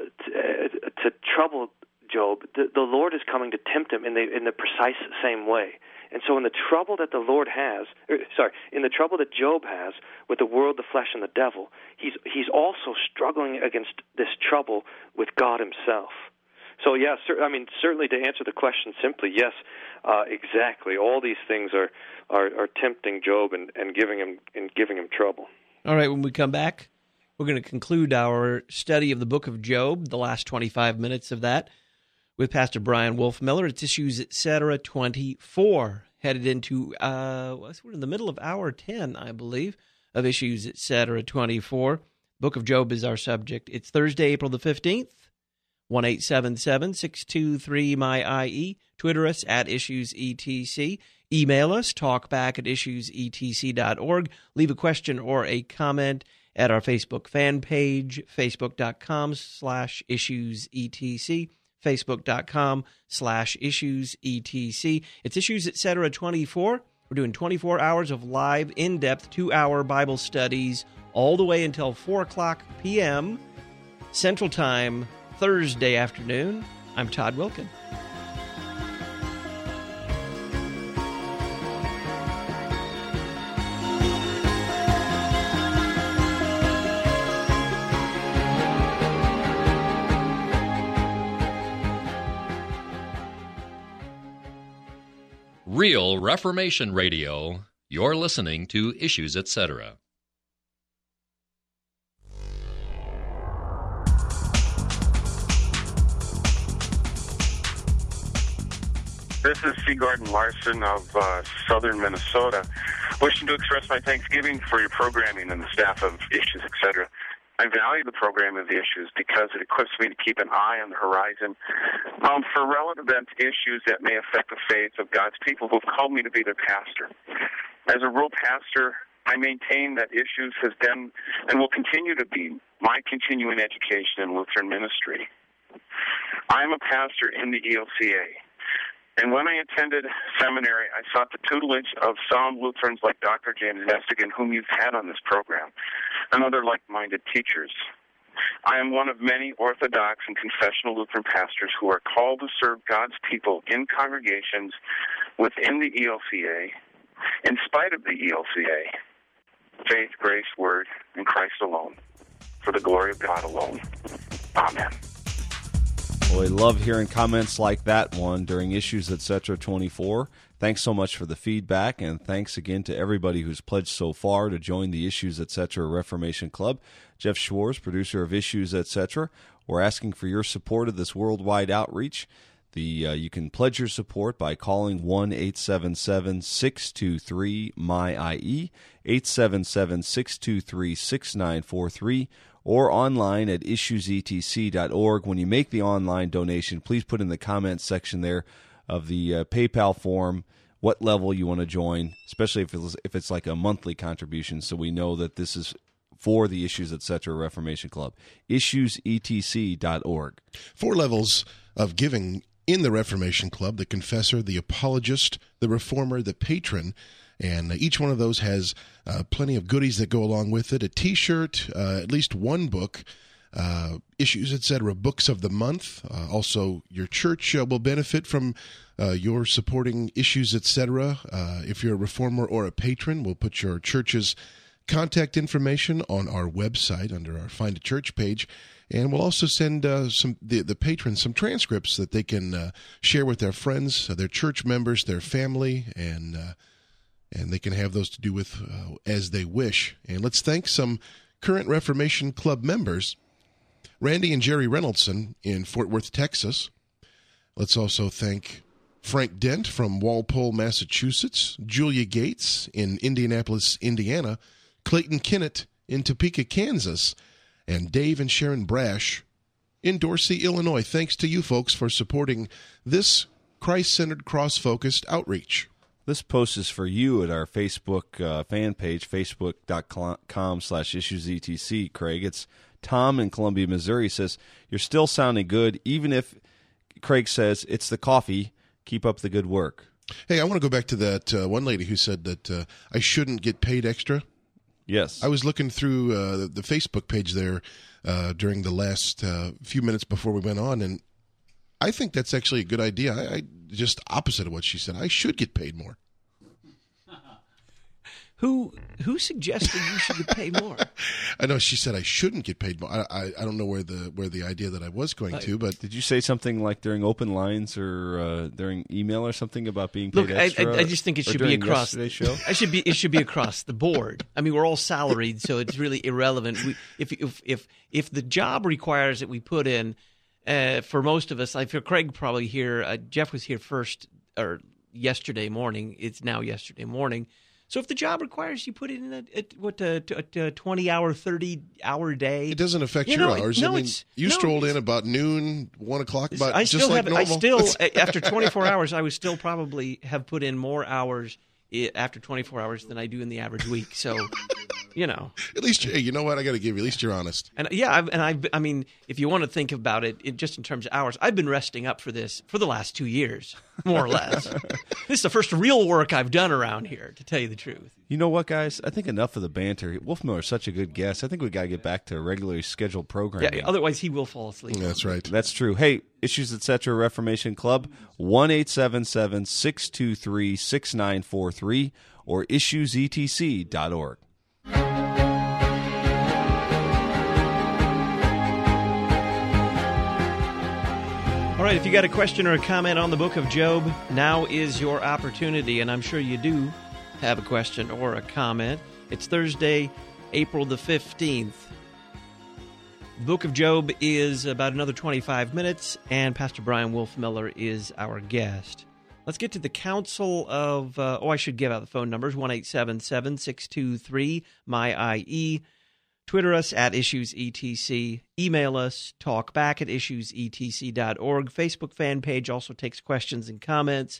Job, the Lord is coming to tempt him in the precise same way. And so in the trouble that in the trouble that Job has with the world, the flesh, and the devil, he's also struggling against this trouble with God himself. So certainly to answer the question simply, yes, exactly. All these things are tempting Job and giving him trouble. All right, when we come back, we're going to conclude our study of the book of Job, the last 25 minutes of that, with Pastor Brian Wolfmueller. It's Issues Etc. 24, headed into, we're in the middle of hour 10, I believe, of Issues Etc. 24. Book of Job is our subject. It's Thursday, April the 15th, 1-877-623-MY-IE. Twitter us at IssuesETC. Email us, talkback@issuesetc.org. Leave a question or a comment at our Facebook fan page, facebook.com/issuesetc, facebook.com/issuesetc. It's Issues Etc. 24. We're doing 24 hours of live, in-depth, 2-hour Bible studies all the way until 4 o'clock p.m. Central Time, Thursday afternoon. I'm Todd Wilkin. Real Reformation Radio. You're listening to Issues Etc. This is C. Gordon Larson of southern Minnesota, wishing to express my thanksgiving for your programming and the staff of Issues Etc. I value the program of the Issues because it equips me to keep an eye on the horizon for relevant issues that may affect the faith of God's people who have called me to be their pastor. As a rural pastor, I maintain that Issues has been and will continue to be my continuing education in Lutheran ministry. I am a pastor in the ELCA, and when I attended seminary, I sought the tutelage of sound Lutherans like Dr. James Nestigan, whom you've had on this program, and other like-minded teachers. I am one of many Orthodox and confessional Lutheran pastors who are called to serve God's people in congregations within the ELCA, in spite of the ELCA, faith, grace, word, and Christ alone, for the glory of God alone. Amen. Well, I love hearing comments like that one during Issues Etc. 24. Thanks so much for the feedback, and thanks again to everybody who's pledged so far to join the Issues Etc. Reformation Club. Jeff Schwartz, producer of Issues Etc. We're asking for your support of this worldwide outreach. You can pledge your support by calling 1-877-623-MY-IE, 877-623-6943, or online at issuesetc.org. When you make the online donation, please put in the comments section there of the PayPal form what level you want to join, especially if it's like a monthly contribution, so we know that this is for the Issues Etc. Reformation Club. issuesetc.org. 4 levels of giving in the Reformation Club: the confessor, the apologist, the reformer, the patron. And each one of those has plenty of goodies that go along with it. A T-shirt, at least one book, Issues Etc. Books of the Month. Also, your church will benefit from your supporting Issues Etc. If you're a reformer or a patron, we'll put your church's contact information on our website under our Find a Church page. And we'll also send the patrons some transcripts that they can share with their friends, their church members, their family, and they can have those to do with as they wish. And let's thank some current Reformation Club members, Randy and Jerry Reynoldson in Fort Worth, Texas. Let's also thank Frank Dent from Walpole, Massachusetts, Julia Gates in Indianapolis, Indiana, Clayton Kinnett in Topeka, Kansas, and Dave and Sharon Brash in Dorsey, Illinois. Thanks to you folks for supporting this Christ-centered, cross-focused outreach. This post is for you at our Facebook fan page, facebook.com/issuesetc, Craig. It's Tom in Columbia, Missouri says, "You're still sounding good, even if," Craig says, "it's the coffee. Keep up the good work." Hey, I want to go back to that one lady who said that I shouldn't get paid extra. Yes. I was looking through the Facebook page there during the last few minutes before we went on, and I think that's actually a good idea. I just opposite of what she said. I should get paid more. Who suggested you should get paid more? I know she said I shouldn't get paid more. I don't know where the idea that I was going to, but did you say something like during open lines or during email or something about being paid extra? I just think it should be across yesterday's show. It should be across the board. I mean, we're all salaried, so it's really irrelevant. If the job requires that we put in, for most of us, like for Craig probably here, Jeff was here first or yesterday morning. It's now yesterday morning. So if the job requires you put it in a 20-hour, 30-hour day, it doesn't affect your hours. No, I mean, you strolled in about noon, 1 o'clock, normal. After 24 hours, I would still probably have put in more hours after 24 hours than I do in the average week. So, At least, hey, you know what? I got to give you, at least you're honest. And I mean, if you want to think about it, just in terms of hours, I've been resting up for this for the last 2 years, more or less. This is the first real work I've done around here, to tell you the truth. You know what, guys? I think enough of the banter. Wolf Miller is such a good guest. I think we got to get back to regularly scheduled programming. Yeah, otherwise he will fall asleep. That's right. That's true. Hey, Issues Etc. Reformation Club, 1-877-623-6943 or issuesetc.org. All right, if you got a question or a comment on the book of Job, now is your opportunity, and I'm sure you do have a question or a comment. It's Thursday, April the 15th. The book of Job is about another 25 minutes, and Pastor Brian Wolfmiller is our guest. Let's get to the council of, I should give out the phone numbers, 1-877-623-MY-IE. Twitter us at IssuesETC. Email us, talkback@issuesetc.org. Facebook fan page also takes questions and comments,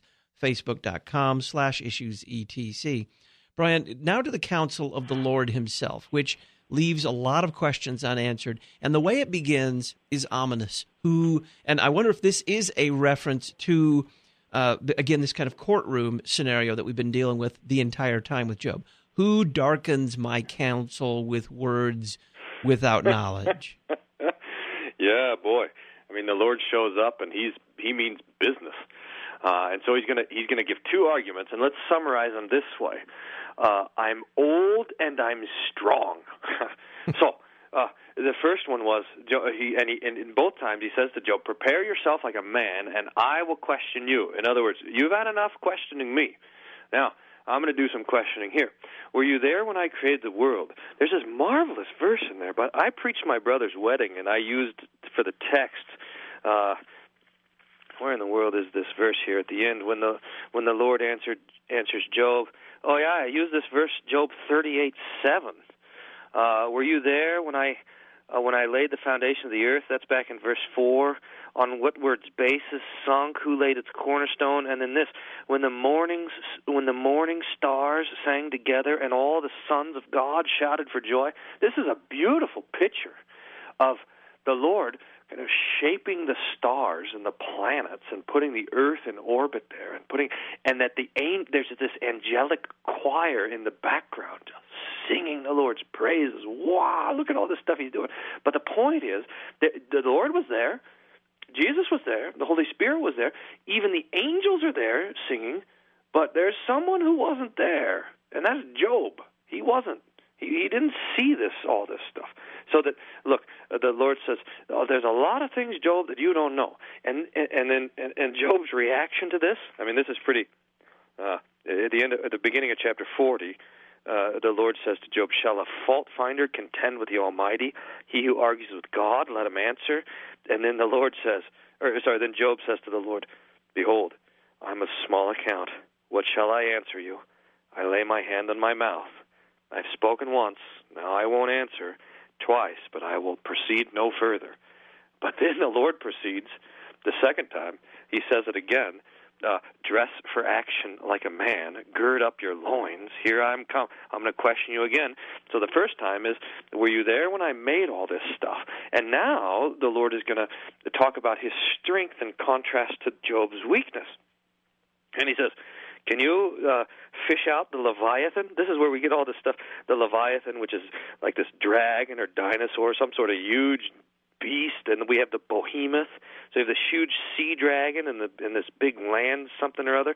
facebook.com/issuesetc. Brian, now to the counsel of the Lord himself, which leaves a lot of questions unanswered. And the way it begins is ominous. And I wonder if this is a reference to, again, this kind of courtroom scenario that we've been dealing with the entire time with Job. Who darkens my counsel with words without knowledge? Yeah, boy. I mean, the Lord shows up, and he means business, and so he's gonna give two arguments, and let's summarize them this way: I'm old and I'm strong. So the first one was, in both times he says to Job, "Prepare yourself like a man, and I will question you." In other words, you've had enough questioning me. Now, I'm going to do some questioning here. Were you there when I created the world? There's this marvelous verse in there, but I preached my brother's wedding, and I used for the text, where in the world is this verse here at the end, when the Lord answers Job? Oh, yeah, I used this verse, Job 38:7. Were you there when I laid the foundation of the earth? That's back in verse 4. On what word's basis sunk? Who laid its cornerstone? And then this: when the morning stars sang together, and all the sons of God shouted for joy. This is a beautiful picture of the Lord kind of shaping the stars and the planets and putting the earth in orbit there, and that there's this angelic choir in the background singing the Lord's praises. Wow, look at all this stuff he's doing. But the point is that the Lord was there, Jesus was there, the Holy Spirit was there, even the angels are there singing, but there's someone who wasn't there, and that's Job. He wasn't. He didn't see all this stuff. So that, look, the Lord says, there's a lot of things, Job, that you don't know. And Job's reaction to this, I mean, this is pretty, at the beginning of chapter 40, the Lord says to Job, shall a fault finder contend with the Almighty? He who argues with God, let him answer. And then then Job says to the Lord, behold, I'm of small account. What shall I answer you? I lay my hand on my mouth. I've spoken once, now I won't answer. Twice, but I will proceed no further. But then the Lord proceeds the second time. He says it again. Dress for action like a man. Gird up your loins. Here I'm come. I'm going to question you again. So the first time is, were you there when I made all this stuff? And now the Lord is going to talk about his strength in contrast to Job's weakness. And he says, can you fish out the Leviathan? This is where we get all this stuff. The Leviathan, which is like this dragon or dinosaur, some sort of huge beast, and we have the behemoth. So you have this huge sea dragon and this big land something or other.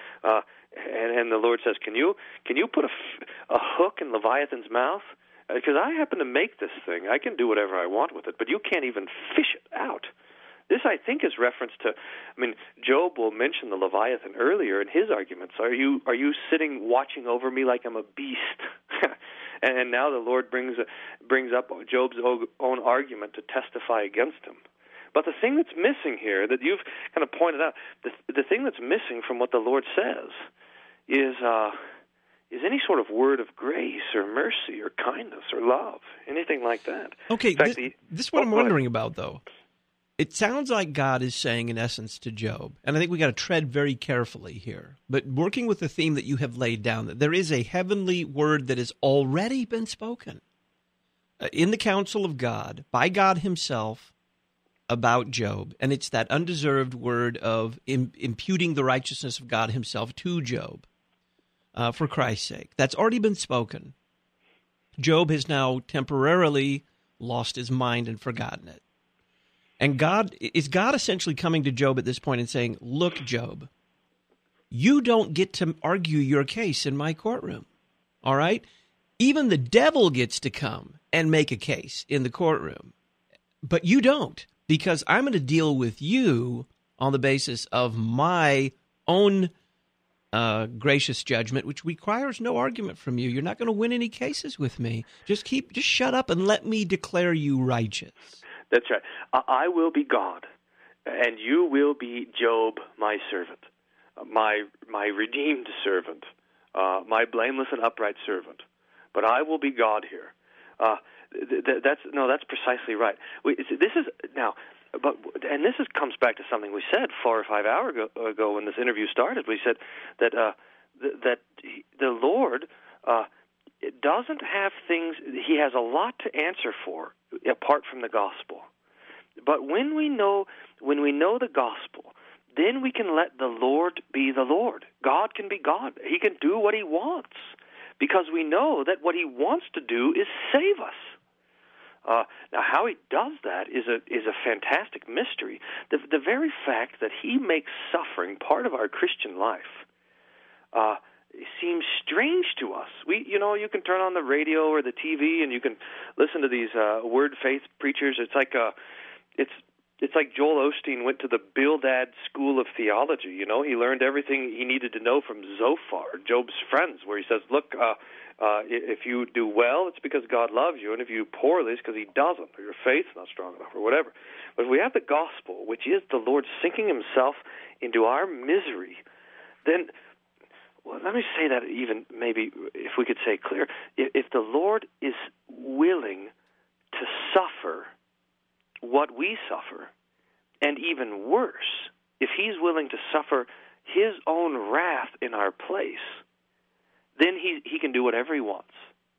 And the Lord says, can you put a hook in Leviathan's mouth? Because I happen to make this thing. I can do whatever I want with it, but you can't even fish it out. This, I think, is reference to, Job will mention the Leviathan earlier in his arguments. Are you sitting watching over me like I'm a beast? And now the Lord brings up Job's own argument to testify against him. But the thing that's missing here, that you've kind of pointed out, the thing that's missing from what the Lord says is any sort of word of grace or mercy or kindness or love, anything like that. Okay, this is what I'm wondering about, though. It sounds like God is saying, in essence, to Job, and I think we got to tread very carefully here, but working with the theme that you have laid down, that there is a heavenly word that has already been spoken in the counsel of God, by God himself, about Job, and it's that undeserved word of imputing the righteousness of God himself to Job for Christ's sake. That's already been spoken. Job has now temporarily lost his mind and forgotten it. And God essentially coming to Job at this point and saying, look, Job, you don't get to argue your case in my courtroom, all right? Even the devil gets to come and make a case in the courtroom, but you don't, because I'm going to deal with you on the basis of my own gracious judgment, which requires no argument from you. You're not going to win any cases with me. Just shut up and let me declare you righteous. That's right. I will be God, and you will be Job, my servant, my redeemed servant, my blameless and upright servant. But I will be God here. That's precisely right. This comes back to something we said 4 or 5 hours ago when this interview started. We said that the Lord doesn't have things. He has a lot to answer for apart from the gospel. But when we know the gospel, then we can let the Lord be the Lord. God can be God. He can do what he wants, because we know that what he wants to do is save us. Now, how he does that is a fantastic mystery. The very fact that he makes suffering part of our Christian life seems strange to us. You can turn on the radio or the TV and you can listen to these word faith preachers. It's like Joel Osteen went to the Bildad School of Theology. He learned everything he needed to know from Zophar, Job's friends, where he says, look, if you do well, it's because God loves you, and if you do poorly, it's because he doesn't, or your faith's not strong enough, or whatever. But if we have the gospel, which is the Lord sinking himself into our misery, then, well, let me say that even maybe, if we could say clear, if the Lord is willing to suffer what we suffer, and even worse, if he's willing to suffer his own wrath in our place, then he can do whatever he wants.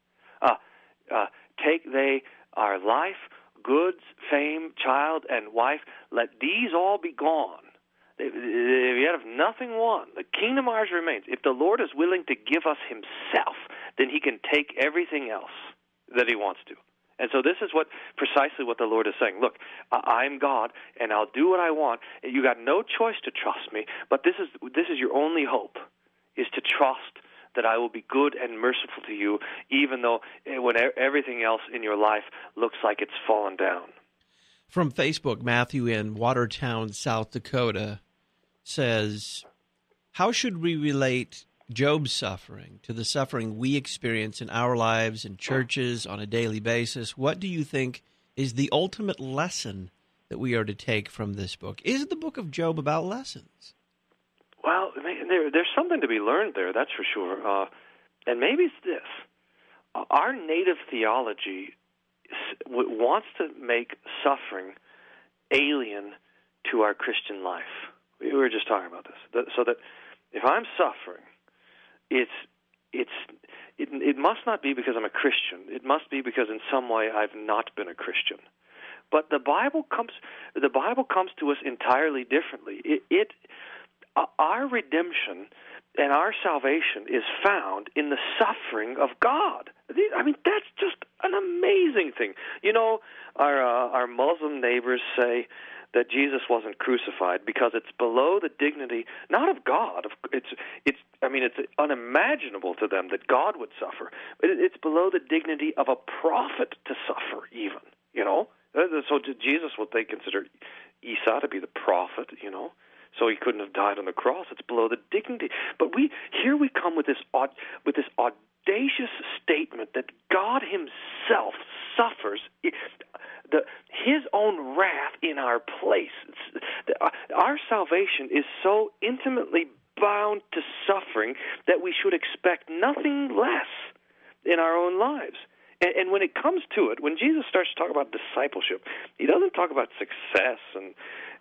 Take they our life, goods, fame, child, and wife, let these all be gone. If yet of nothing one, the kingdom ours remains. If the Lord is willing to give us himself, then he can take everything else that he wants to. And so this is precisely what the Lord is saying. Look, I'm God, and I'll do what I want. You got no choice to trust me, but this is your only hope, is to trust that I will be good and merciful to you, even though when everything else in your life looks like it's fallen down. From Facebook, Matthew in Watertown, South Dakota says, how should we relate Job's suffering to the suffering we experience in our lives and churches on a daily basis? What do you think is the ultimate lesson that we are to take from this book? Is the book of Job about lessons? Well, there's something to be learned there, that's for sure. And maybe it's this. Our native theology wants to make suffering alien to our Christian life. We were just talking about this. So that if I'm suffering, it must not be because I'm a Christian. It must be because in some way I've not been a Christian. But the Bible comes to us entirely differently. Our redemption and our salvation is found in the suffering of God. I mean, that's just an amazing thing. You know, our Muslim neighbors say that Jesus wasn't crucified because it's below the dignity, not of God. It's unimaginable to them that God would suffer. It's below the dignity of a prophet to suffer, even. You know, so Jesus, what they consider Isa to be the prophet. You know. So he couldn't have died on the cross. It's below the dignity. But here we come with this audacious statement that God himself suffers his own wrath in our place. Our salvation is so intimately bound to suffering that we should expect nothing less in our own lives. And when it comes to it, when Jesus starts to talk about discipleship, he doesn't talk about success and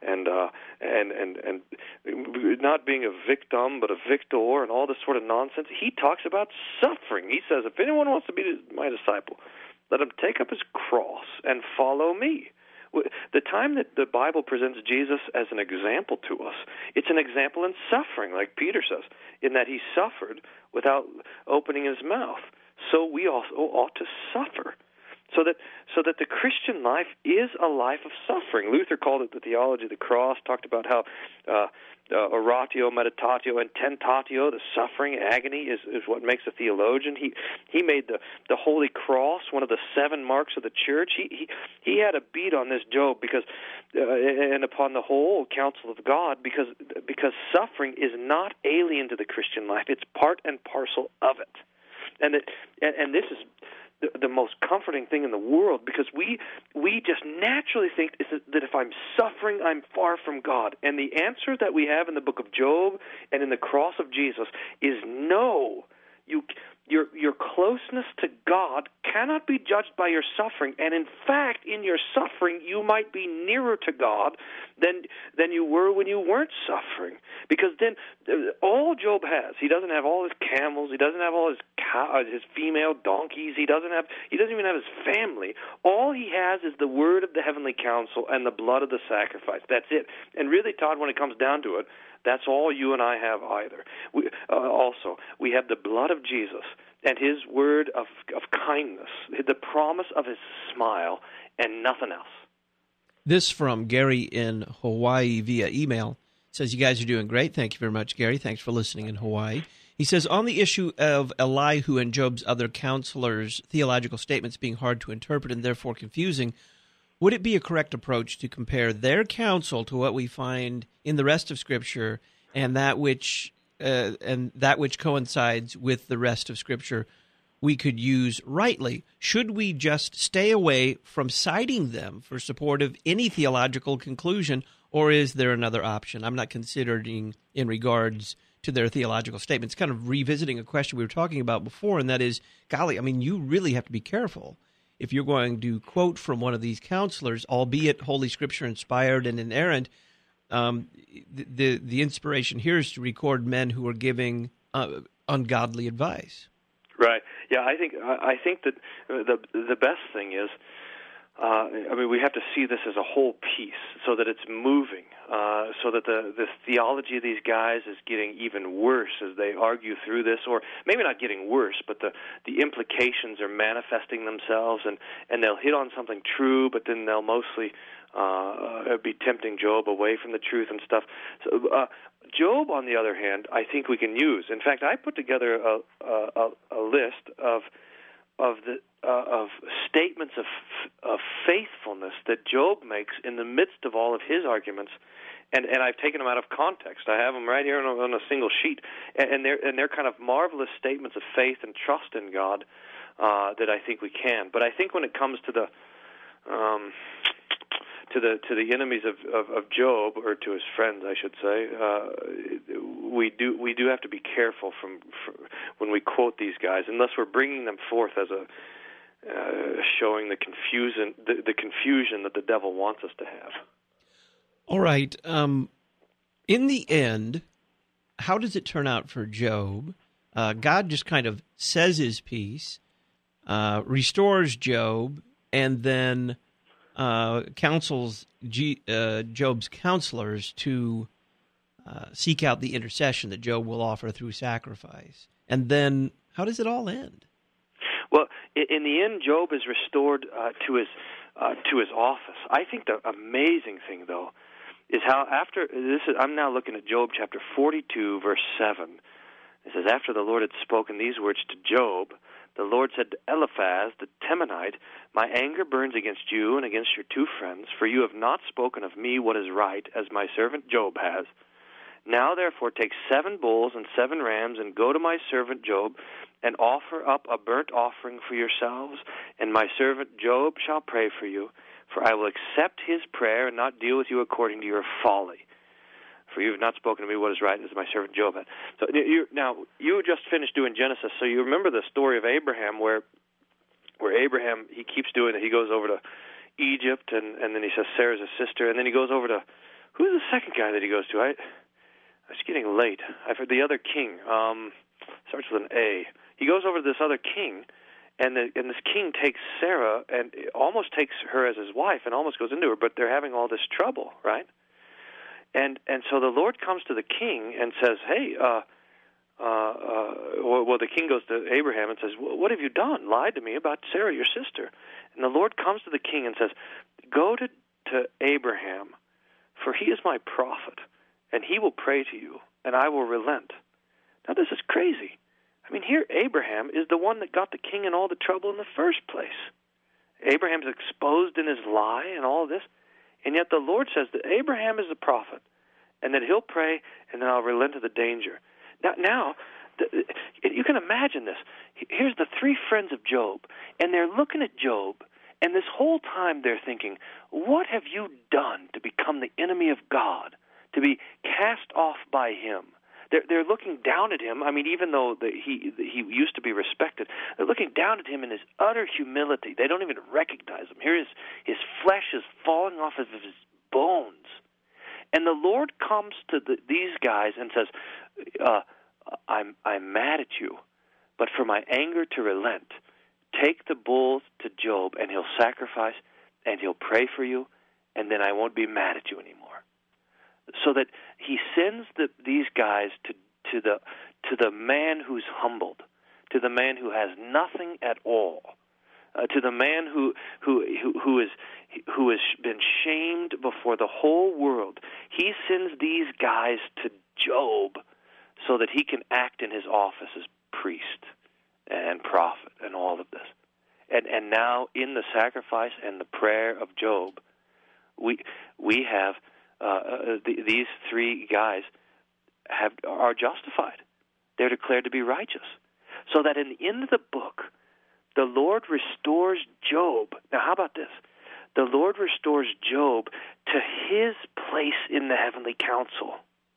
not being a victim but a victor and all this sort of nonsense. He talks about suffering. He says, if anyone wants to be my disciple, let him take up his cross and follow me. The time that the Bible presents Jesus as an example to us, it's an example in suffering, like Peter says, in that he suffered without opening his mouth. So we also ought to suffer, so that the Christian life is a life of suffering. Luther called it the theology of the cross, talked about how oratio, meditatio, and tentatio, the suffering, agony, is what makes a theologian. He made the Holy Cross one of the 7 marks of the church. He had a beat on this Job because and upon the whole counsel of God because suffering is not alien to the Christian life. It's part and parcel of it. And this is the most comforting thing in the world, because we just naturally think that if I'm suffering, I'm far from God. And the answer that we have in the book of Job and in the cross of Jesus is no. Your closeness to God cannot be judged by your suffering, and in fact, in your suffering, you might be nearer to God than you were when you weren't suffering. Because then, all Job has, he doesn't have all his camels, he doesn't have all his female donkeys, he doesn't even have his family. All he has is the word of the heavenly council and the blood of the sacrifice. That's it. And really, Todd, when it comes down to it, that's all you and I have either. We have the blood of Jesus and his word of kindness, the promise of his smile, and nothing else. This from Gary in Hawaii via email. Says, you guys are doing great. Thank you very much, Gary. Thanks for listening in Hawaii. He says, on the issue of Elihu and Job's other counselors' theological statements being hard to interpret and therefore confusing, would it be a correct approach to compare their counsel to what we find in the rest of Scripture and that which coincides with the rest of Scripture we could use rightly? Should we just stay away from citing them for support of any theological conclusion, or is there another option? I'm not considering in regards to their theological statements, kind of revisiting a question we were talking about before, and that is, golly, I mean, you really have to be careful if you're going to quote from one of these counselors, albeit Holy Scripture inspired and inerrant. The inspiration here is to record men who are giving ungodly advice. Right. Yeah, I think that the best thing is we have to see this as a whole piece, so that it's moving, so that the theology of these guys is getting even worse as they argue through this, or maybe not getting worse, but the implications are manifesting themselves, and they'll hit on something true, but then they'll mostly be tempting Job away from the truth and stuff. So Job, on the other hand, I think we can use. In fact, I put together a list of statements of faithfulness that Job makes in the midst of all of his arguments, and I've taken them out of context. I have them right here on a single sheet, and they're kind of marvelous statements of faith and trust in God that I think we can. But I think when it comes to the enemies of Job, or to his friends, I should say, we do have to be careful from when we quote these guys, unless we're bringing them forth as a showing the confusion that the devil wants us to have. All right. In the end, how does it turn out for Job? God just kind of says his piece, restores Job, and then counsels Job's counselors to seek out the intercession that Job will offer through sacrifice. And then how does it all end? Well, in the end, Job is restored to his office. I think the amazing thing, though, is how after this. I'm now looking at Job chapter 42, verse 7. It says, "After the Lord had spoken these words to Job, the Lord said to Eliphaz the Temanite, 'My anger burns against you and against your two friends, for you have not spoken of me what is right, as my servant Job has. Now, therefore, take 7 bulls and 7 rams, and go to my servant Job, and offer up a burnt offering for yourselves, and my servant Job shall pray for you, for I will accept his prayer and not deal with you according to your folly. For you have not spoken to me what is right, as my servant Job had.'" So you just finished doing Genesis, so you remember the story of Abraham, where Abraham, he keeps doing it. He goes over to Egypt, and then he says Sarah's his sister, and then he goes over to, who's the second guy that he goes to? It's getting late. I've heard the other king. Starts with an A. He goes over to this other king, and this king takes Sarah and almost takes her as his wife and almost goes into her, but they're having all this trouble, right? And so the Lord comes to the king and says, "Hey, the king goes to Abraham and says, "What have you done? Lied to me about Sarah, your sister." And the Lord comes to the king and says, "Go to Abraham, for he is my prophet, and he will pray to you, and I will relent." Now, this is crazy. I mean, here Abraham is the one that got the king in all the trouble in the first place. Abraham's exposed in his lie and all of this, and yet the Lord says that Abraham is the prophet, and that he'll pray, and then I'll relent of the danger. Now, you can imagine this. Here's the 3 friends of Job, and they're looking at Job, and this whole time they're thinking, what have you done to become the enemy of God, to be cast off by him? They're looking down at him. I mean, even though he used to be respected, they're looking down at him in his utter humility. They don't even recognize him. Here his flesh is falling off of his bones. And the Lord comes to these guys and says, I'm mad at you, but for my anger to relent, take the bulls to Job, and he'll sacrifice, and he'll pray for you, and then I won't be mad at you anymore. So that he sends these guys to the man who's humbled, to the man who has nothing at all, to the man who has been shamed before the whole world. He sends these guys to Job so that he can act in his office as priest and prophet and all of this. And now in the sacrifice and the prayer of Job, we have these 3 guys are justified. They're declared to be righteous. So that in the end of the book, the Lord restores Job. Now, how about this? The Lord restores Job to his place in the heavenly council.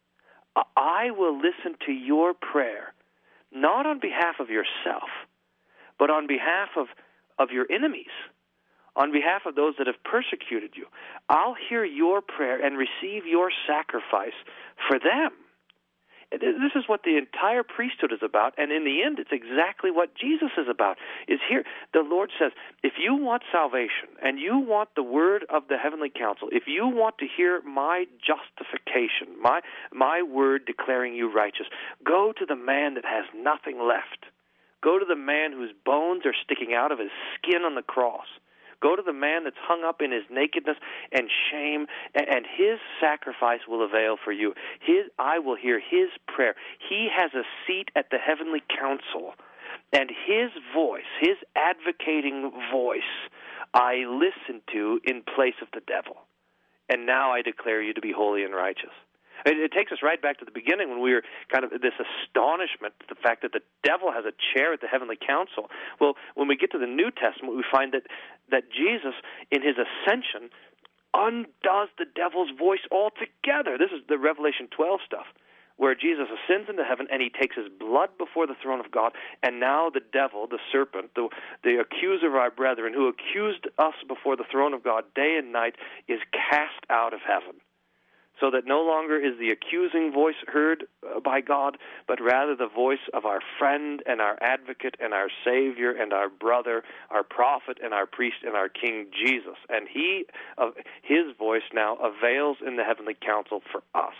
I will listen to your prayer, not on behalf of yourself, but on behalf of your enemies, on behalf of those that have persecuted you. I'll hear your prayer and receive your sacrifice for them. This is what the entire priesthood is about, and in the end, it's exactly what Jesus is about. Is here, the Lord says, if you want salvation, and you want the word of the heavenly council, if you want to hear my justification, my word declaring you righteous, go to the man that has nothing left. Go to the man whose bones are sticking out of his skin on the cross. Go to the man that's hung up in his nakedness and shame, and his sacrifice will avail for you. I will hear his prayer. He has a seat at the heavenly council, and his voice, his advocating voice, I listen to in place of the devil. And now I declare you to be holy and righteous. It takes us right back to the beginning when we were kind of this astonishment at the fact that the devil has a chair at the heavenly council. Well, when we get to the New Testament, we find that Jesus, in his ascension, undoes the devil's voice altogether. This is the Revelation 12 stuff, where Jesus ascends into heaven and he takes his blood before the throne of God, and now the devil, the serpent, the accuser of our brethren, who accused us before the throne of God day and night, is cast out of heaven. So that no longer is the accusing voice heard by God, but rather the voice of our friend and our advocate and our Savior and our brother, our prophet and our priest and our King Jesus. And his voice now avails in the heavenly council for us.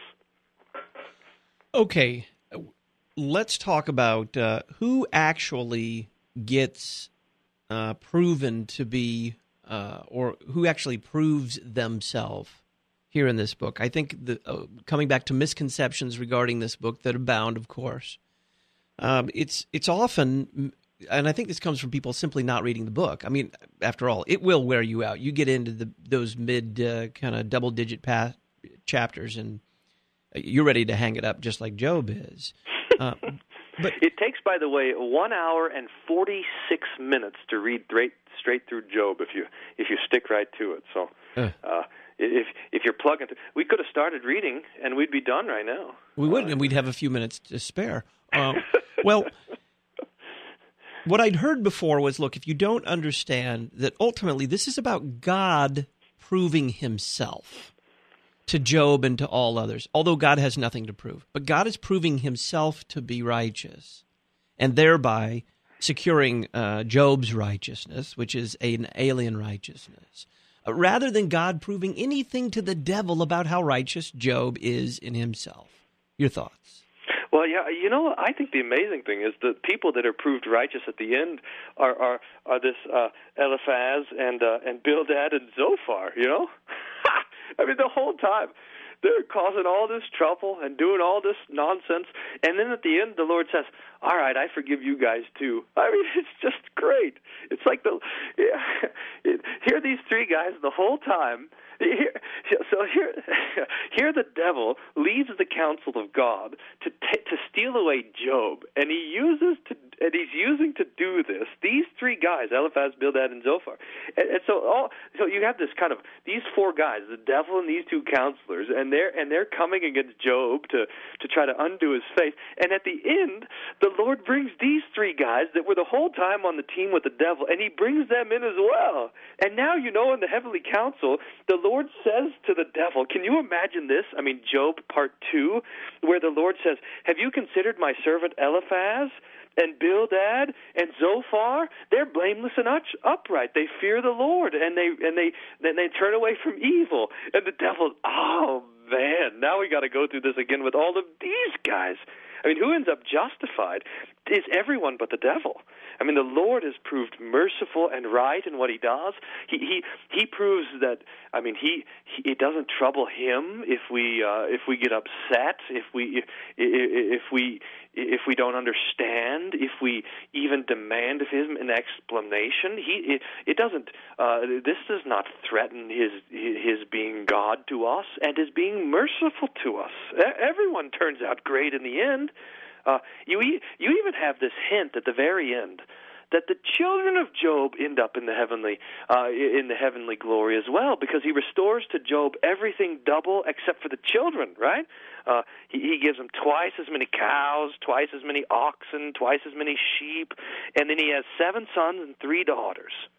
Okay, let's talk about who actually gets proven to be, or who actually proves themselves here in this book. I think coming back to misconceptions regarding this book that abound, of course, it's often, and I think this comes from people simply not reading the book. I mean, after all, it will wear you out. You get into those mid kind of double-digit chapters, and you're ready to hang it up just like Job is. But it takes, by the way, 1 hour and 46 minutes to read straight through Job if you stick right to it. So. If you're plugging, we could have started reading and we'd be done right now. We would, and we'd have a few minutes to spare. Well, what I'd heard before was, look, if you don't understand that ultimately this is about God proving himself to Job and to all others, although God has nothing to prove, but God is proving himself to be righteous, and thereby securing Job's righteousness, which is an alien righteousness, rather than God proving anything to the devil about how righteous Job is in himself. Your thoughts? Well, yeah, I think the amazing thing is the people that are proved righteous at the end are this Eliphaz and Bildad and Zophar, I mean, the whole time they're causing all this trouble and doing all this nonsense, and then at the end the Lord says, all right, I forgive you guys too. I mean, it's just great. It's like here these three guys the whole time. Here the devil leaves the counsel of God to steal away Job, and he's using to do this these three guys, Eliphaz, Bildad, and Zophar, and so you have this kind of these four guys, the devil and these two counselors, and they're coming against Job to try to undo his faith, and at the end the Lord brings these three guys that were the whole time on the team with the devil, and he brings them in as well, and now in the heavenly council the Lord says to the devil, can you imagine this? I mean, Job part 2, where the Lord says, have you considered my servant Eliphaz and Bildad and Zophar? They're blameless and upright. They fear the Lord, and they turn away from evil. And the devil, oh man, now we got to go through this again with all of these guys. I mean, who ends up justified is everyone but the devil. I mean, the Lord has proved merciful and right in what he does. He proves that. I mean, it doesn't trouble him if we get upset, if we don't understand, if we even demand of him an explanation. It doesn't. This does not threaten his being God to us and his being merciful to us. Everyone turns out great in the end. You even have this hint at the very end that the children of Job end up in the heavenly glory as well, because he restores to Job everything double except for the children, right? He gives him twice as many cows, twice as many oxen, twice as many sheep, and then he has 7 sons and 3 daughters.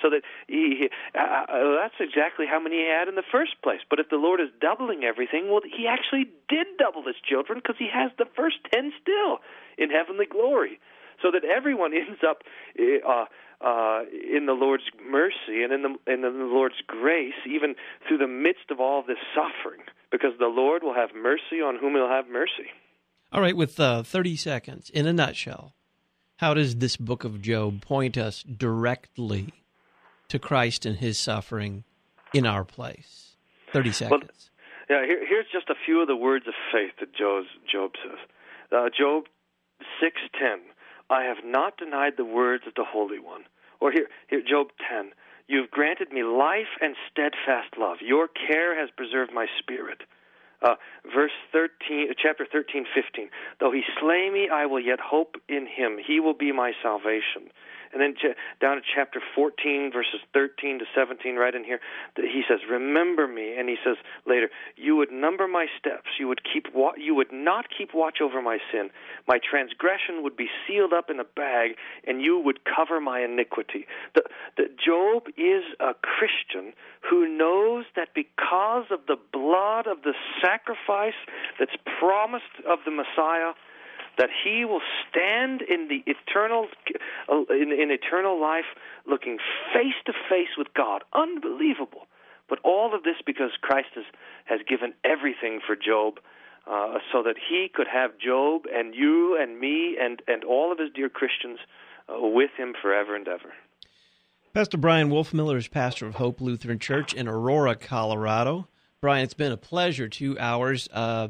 So that that's exactly how many he had in the first place. But if the Lord is doubling everything, well, he actually did double his children because he has the first 10 still in heavenly glory. So that everyone ends up in the Lord's mercy and in the Lord's grace, even through the midst of all this suffering, because the Lord will have mercy on whom he'll have mercy. All right, with 30 seconds, in a nutshell, how does this book of Job point us directly to Christ and his suffering in our place? 30 seconds. Well, here's just a few of the words of faith that Job says. Job 6:10, I have not denied the words of the Holy One. Or here Job 10, you've granted me life and steadfast love. Your care has preserved my spirit. Verse 13, chapter 13:15. Though he slay me, I will yet hope in him. He will be my salvation. And then down to chapter 14, verses 13 to 17, right in here, he says, remember me. And he says later, you would number my steps. You would not keep watch over my sin. My transgression would be sealed up in a bag, and you would cover my iniquity. Job is a Christian who knows that because of the blood of the sacrifice that's promised of the Messiah, that he will stand in the eternal life, looking face to face with God. Unbelievable. But all of this because Christ has given everything for Job, so that he could have Job and you and me and all of his dear Christians with him forever and ever. Pastor Brian Wolfmueller is pastor of Hope Lutheran Church in Aurora, Colorado. Brian, it's been a pleasure, 2 hours.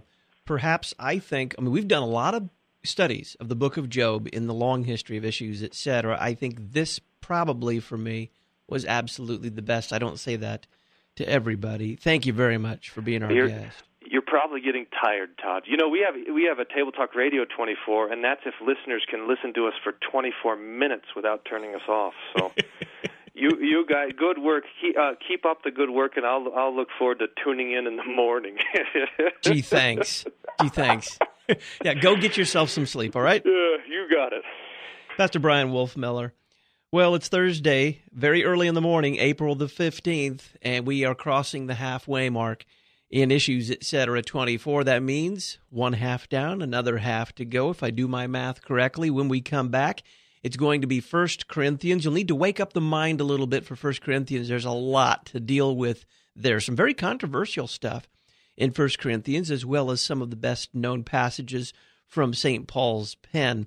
We've done a lot of studies of the book of Job in the long history of issues, etc. I think this probably, for me, was absolutely the best. I don't say that to everybody. Thank you very much for being our guest. You're probably getting tired, Todd. You know, we have a Table Talk Radio 24, and that's if listeners can listen to us for 24 minutes without turning us off. So you guys, good work. Keep up the good work, and I'll look forward to tuning in the morning. Gee, thanks. Yeah, go get yourself some sleep, all right? Yeah, you got it. Pastor Brian Wolfmueller. Well, it's Thursday, very early in the morning, April the 15th, and we are crossing the halfway mark in Issues, Etc. 24. That means one half down, another half to go, if I do my math correctly. When we come back, it's going to be 1 Corinthians. You'll need to wake up the mind a little bit for 1 Corinthians. There's a lot to deal with there. Some very controversial stuff in 1 Corinthians, as well as some of the best-known passages from St. Paul's pen.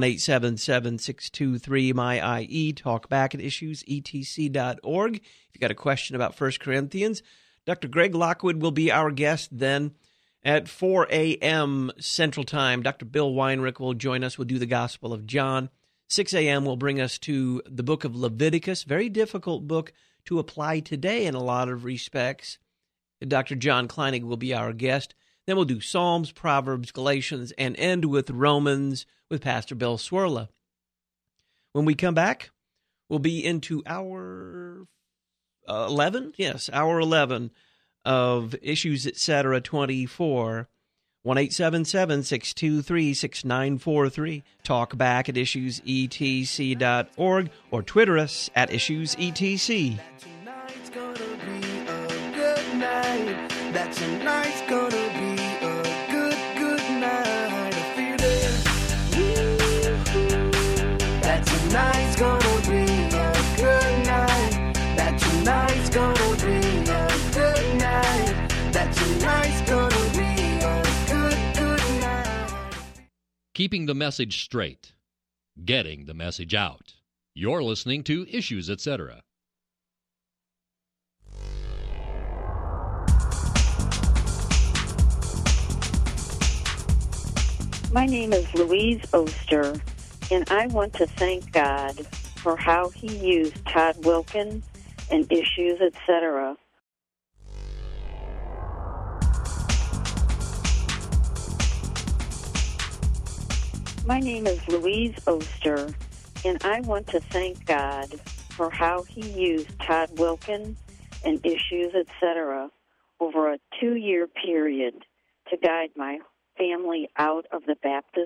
1-877-623-MY-IE. Talk back at issuesetc.org. If you got a question about 1 Corinthians, Dr. Greg Lockwood will be our guest then at 4 a.m. Central Time. Dr. Bill Weinrich will join us. We'll do the Gospel of John. 6 a.m. will bring us to the book of Leviticus, very difficult book to apply today in a lot of respects. Dr. John Kleinig will be our guest. Then we'll do Psalms, Proverbs, Galatians, and end with Romans with Pastor Bill Swirla. When we come back, we'll be into hour 11? Yes, hour 11 of Issues, Etc. 24. 1-877-623-6943. Talk back at issuesetc.org or Twitter us at issuesetc. Tonight's gonna be a good night. That tonight's gonna be a good night. I feel it. That tonight's gonna be a good night. That tonight's gonna be a good night. That tonight's gonna be a good night. Keeping the message straight. Getting the message out. You're listening to Issues, Etc. My name is Louise Oster, and I want to thank God for how He used Todd Wilkin and Issues, Etc. My name is Louise Oster, and I want to thank God for how He used Todd Wilkin and Issues, Etc. over a 2-year period to guide my family out of the Baptist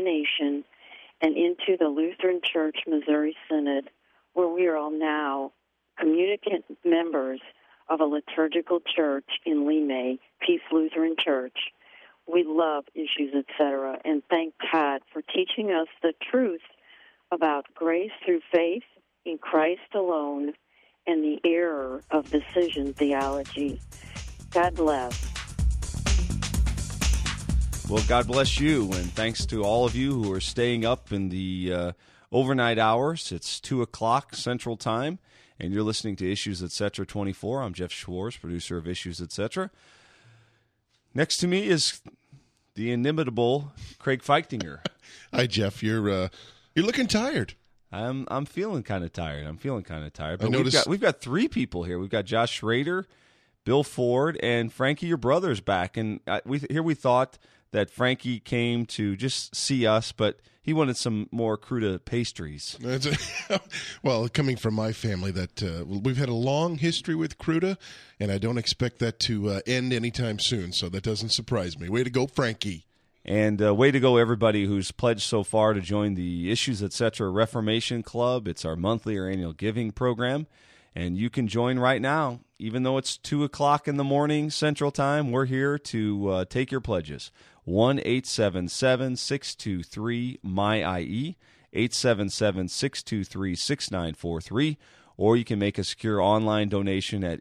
denomination and into the Lutheran Church Missouri Synod, where we are all now communicant members of a liturgical church in Limay, Peace Lutheran Church. We love Issues, Etc., and thank Todd for teaching us the truth about grace through faith in Christ alone and the error of decision theology. God bless. Well, God bless you, and thanks to all of you who are staying up in the overnight hours. It's 2 o'clock Central Time, and you're listening to Issues, Etc. 24. I'm Jeff Schwartz, producer of Issues, Etc. Next to me is the inimitable Craig Feichtinger. Hi, Jeff. You're looking tired. I'm feeling kind of tired. But we've got 3 people here. We've got Josh Schrader, Bill Ford, and Frankie, your brother's back. And we thought that Frankie came to just see us, but he wanted some more cruda pastries. Well, coming from my family, that we've had a long history with cruda, and I don't expect that to end anytime soon, so that doesn't surprise me. Way to go, Frankie. And way to go, everybody who's pledged so far to join the Issues, Etc. Reformation Club. It's our monthly or annual giving program, and you can join right now. Even though it's 2 o'clock in the morning Central Time, we're here to take your pledges. 1-877-623-MY-IE, 877-623-6943, or you can make a secure online donation at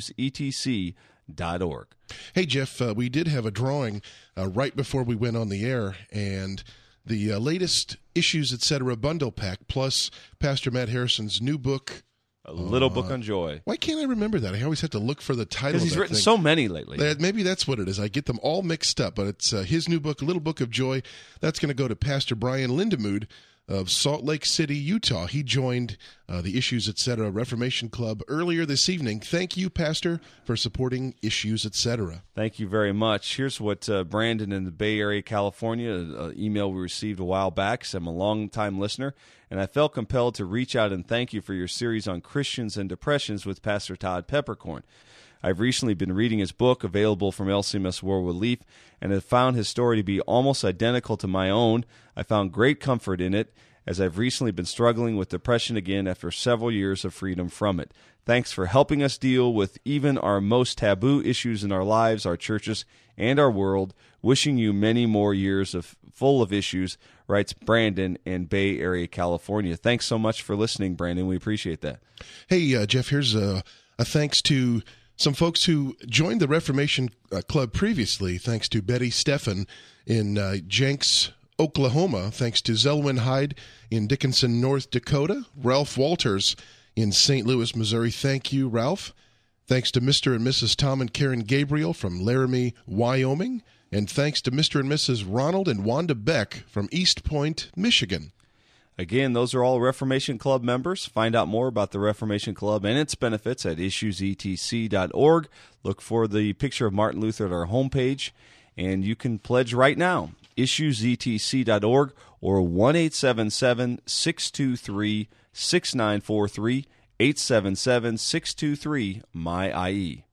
issuesetc.org. Hey, Jeff, we did have a drawing right before we went on the air, and the latest Issues, Etc. bundle pack, plus Pastor Matt Harrison's new book, A Little Book on Joy. Why can't I remember that? I always have to look for the title. Because he's written so many lately. Maybe that's what it is. I get them all mixed up, but it's his new book, A Little Book of Joy. That's going to go to Pastor Brian Lindemood of Salt Lake City, Utah. He joined the Issues, Etc. Reformation Club earlier this evening. Thank you, Pastor, for supporting Issues, Etc. Thank you very much. Here's what Brandon in the Bay Area, California, an email we received a while back, said, I'm a long-time listener, and I felt compelled to reach out and thank you for your series on Christians and Depressions with Pastor Todd Peppercorn. I've recently been reading his book, available from LCMS World Relief, and have found his story to be almost identical to my own. I found great comfort in it, as I've recently been struggling with depression again after several years of freedom from it. Thanks for helping us deal with even our most taboo issues in our lives, our churches, and our world. Wishing you many more years full of issues, writes Brandon in Bay Area, California. Thanks so much for listening, Brandon. We appreciate that. Hey, Jeff, here's a thanks to some folks who joined the Reformation Club previously, thanks to Betty Steffen in Jenks, Oklahoma, thanks to Zelwyn Hyde in Dickinson, North Dakota, Ralph Walters in St. Louis, Missouri. Thank you, Ralph. Thanks to Mr. and Mrs. Tom and Karen Gabriel from Laramie, Wyoming. And thanks to Mr. and Mrs. Ronald and Wanda Beck from East Point, Michigan. Again, those are all Reformation Club members. Find out more about the Reformation Club and its benefits at issuesetc.org. Look for the picture of Martin Luther at our homepage, and you can pledge right now. issuesetc.org or 1-877-623-6943, 877-623-MY-IE.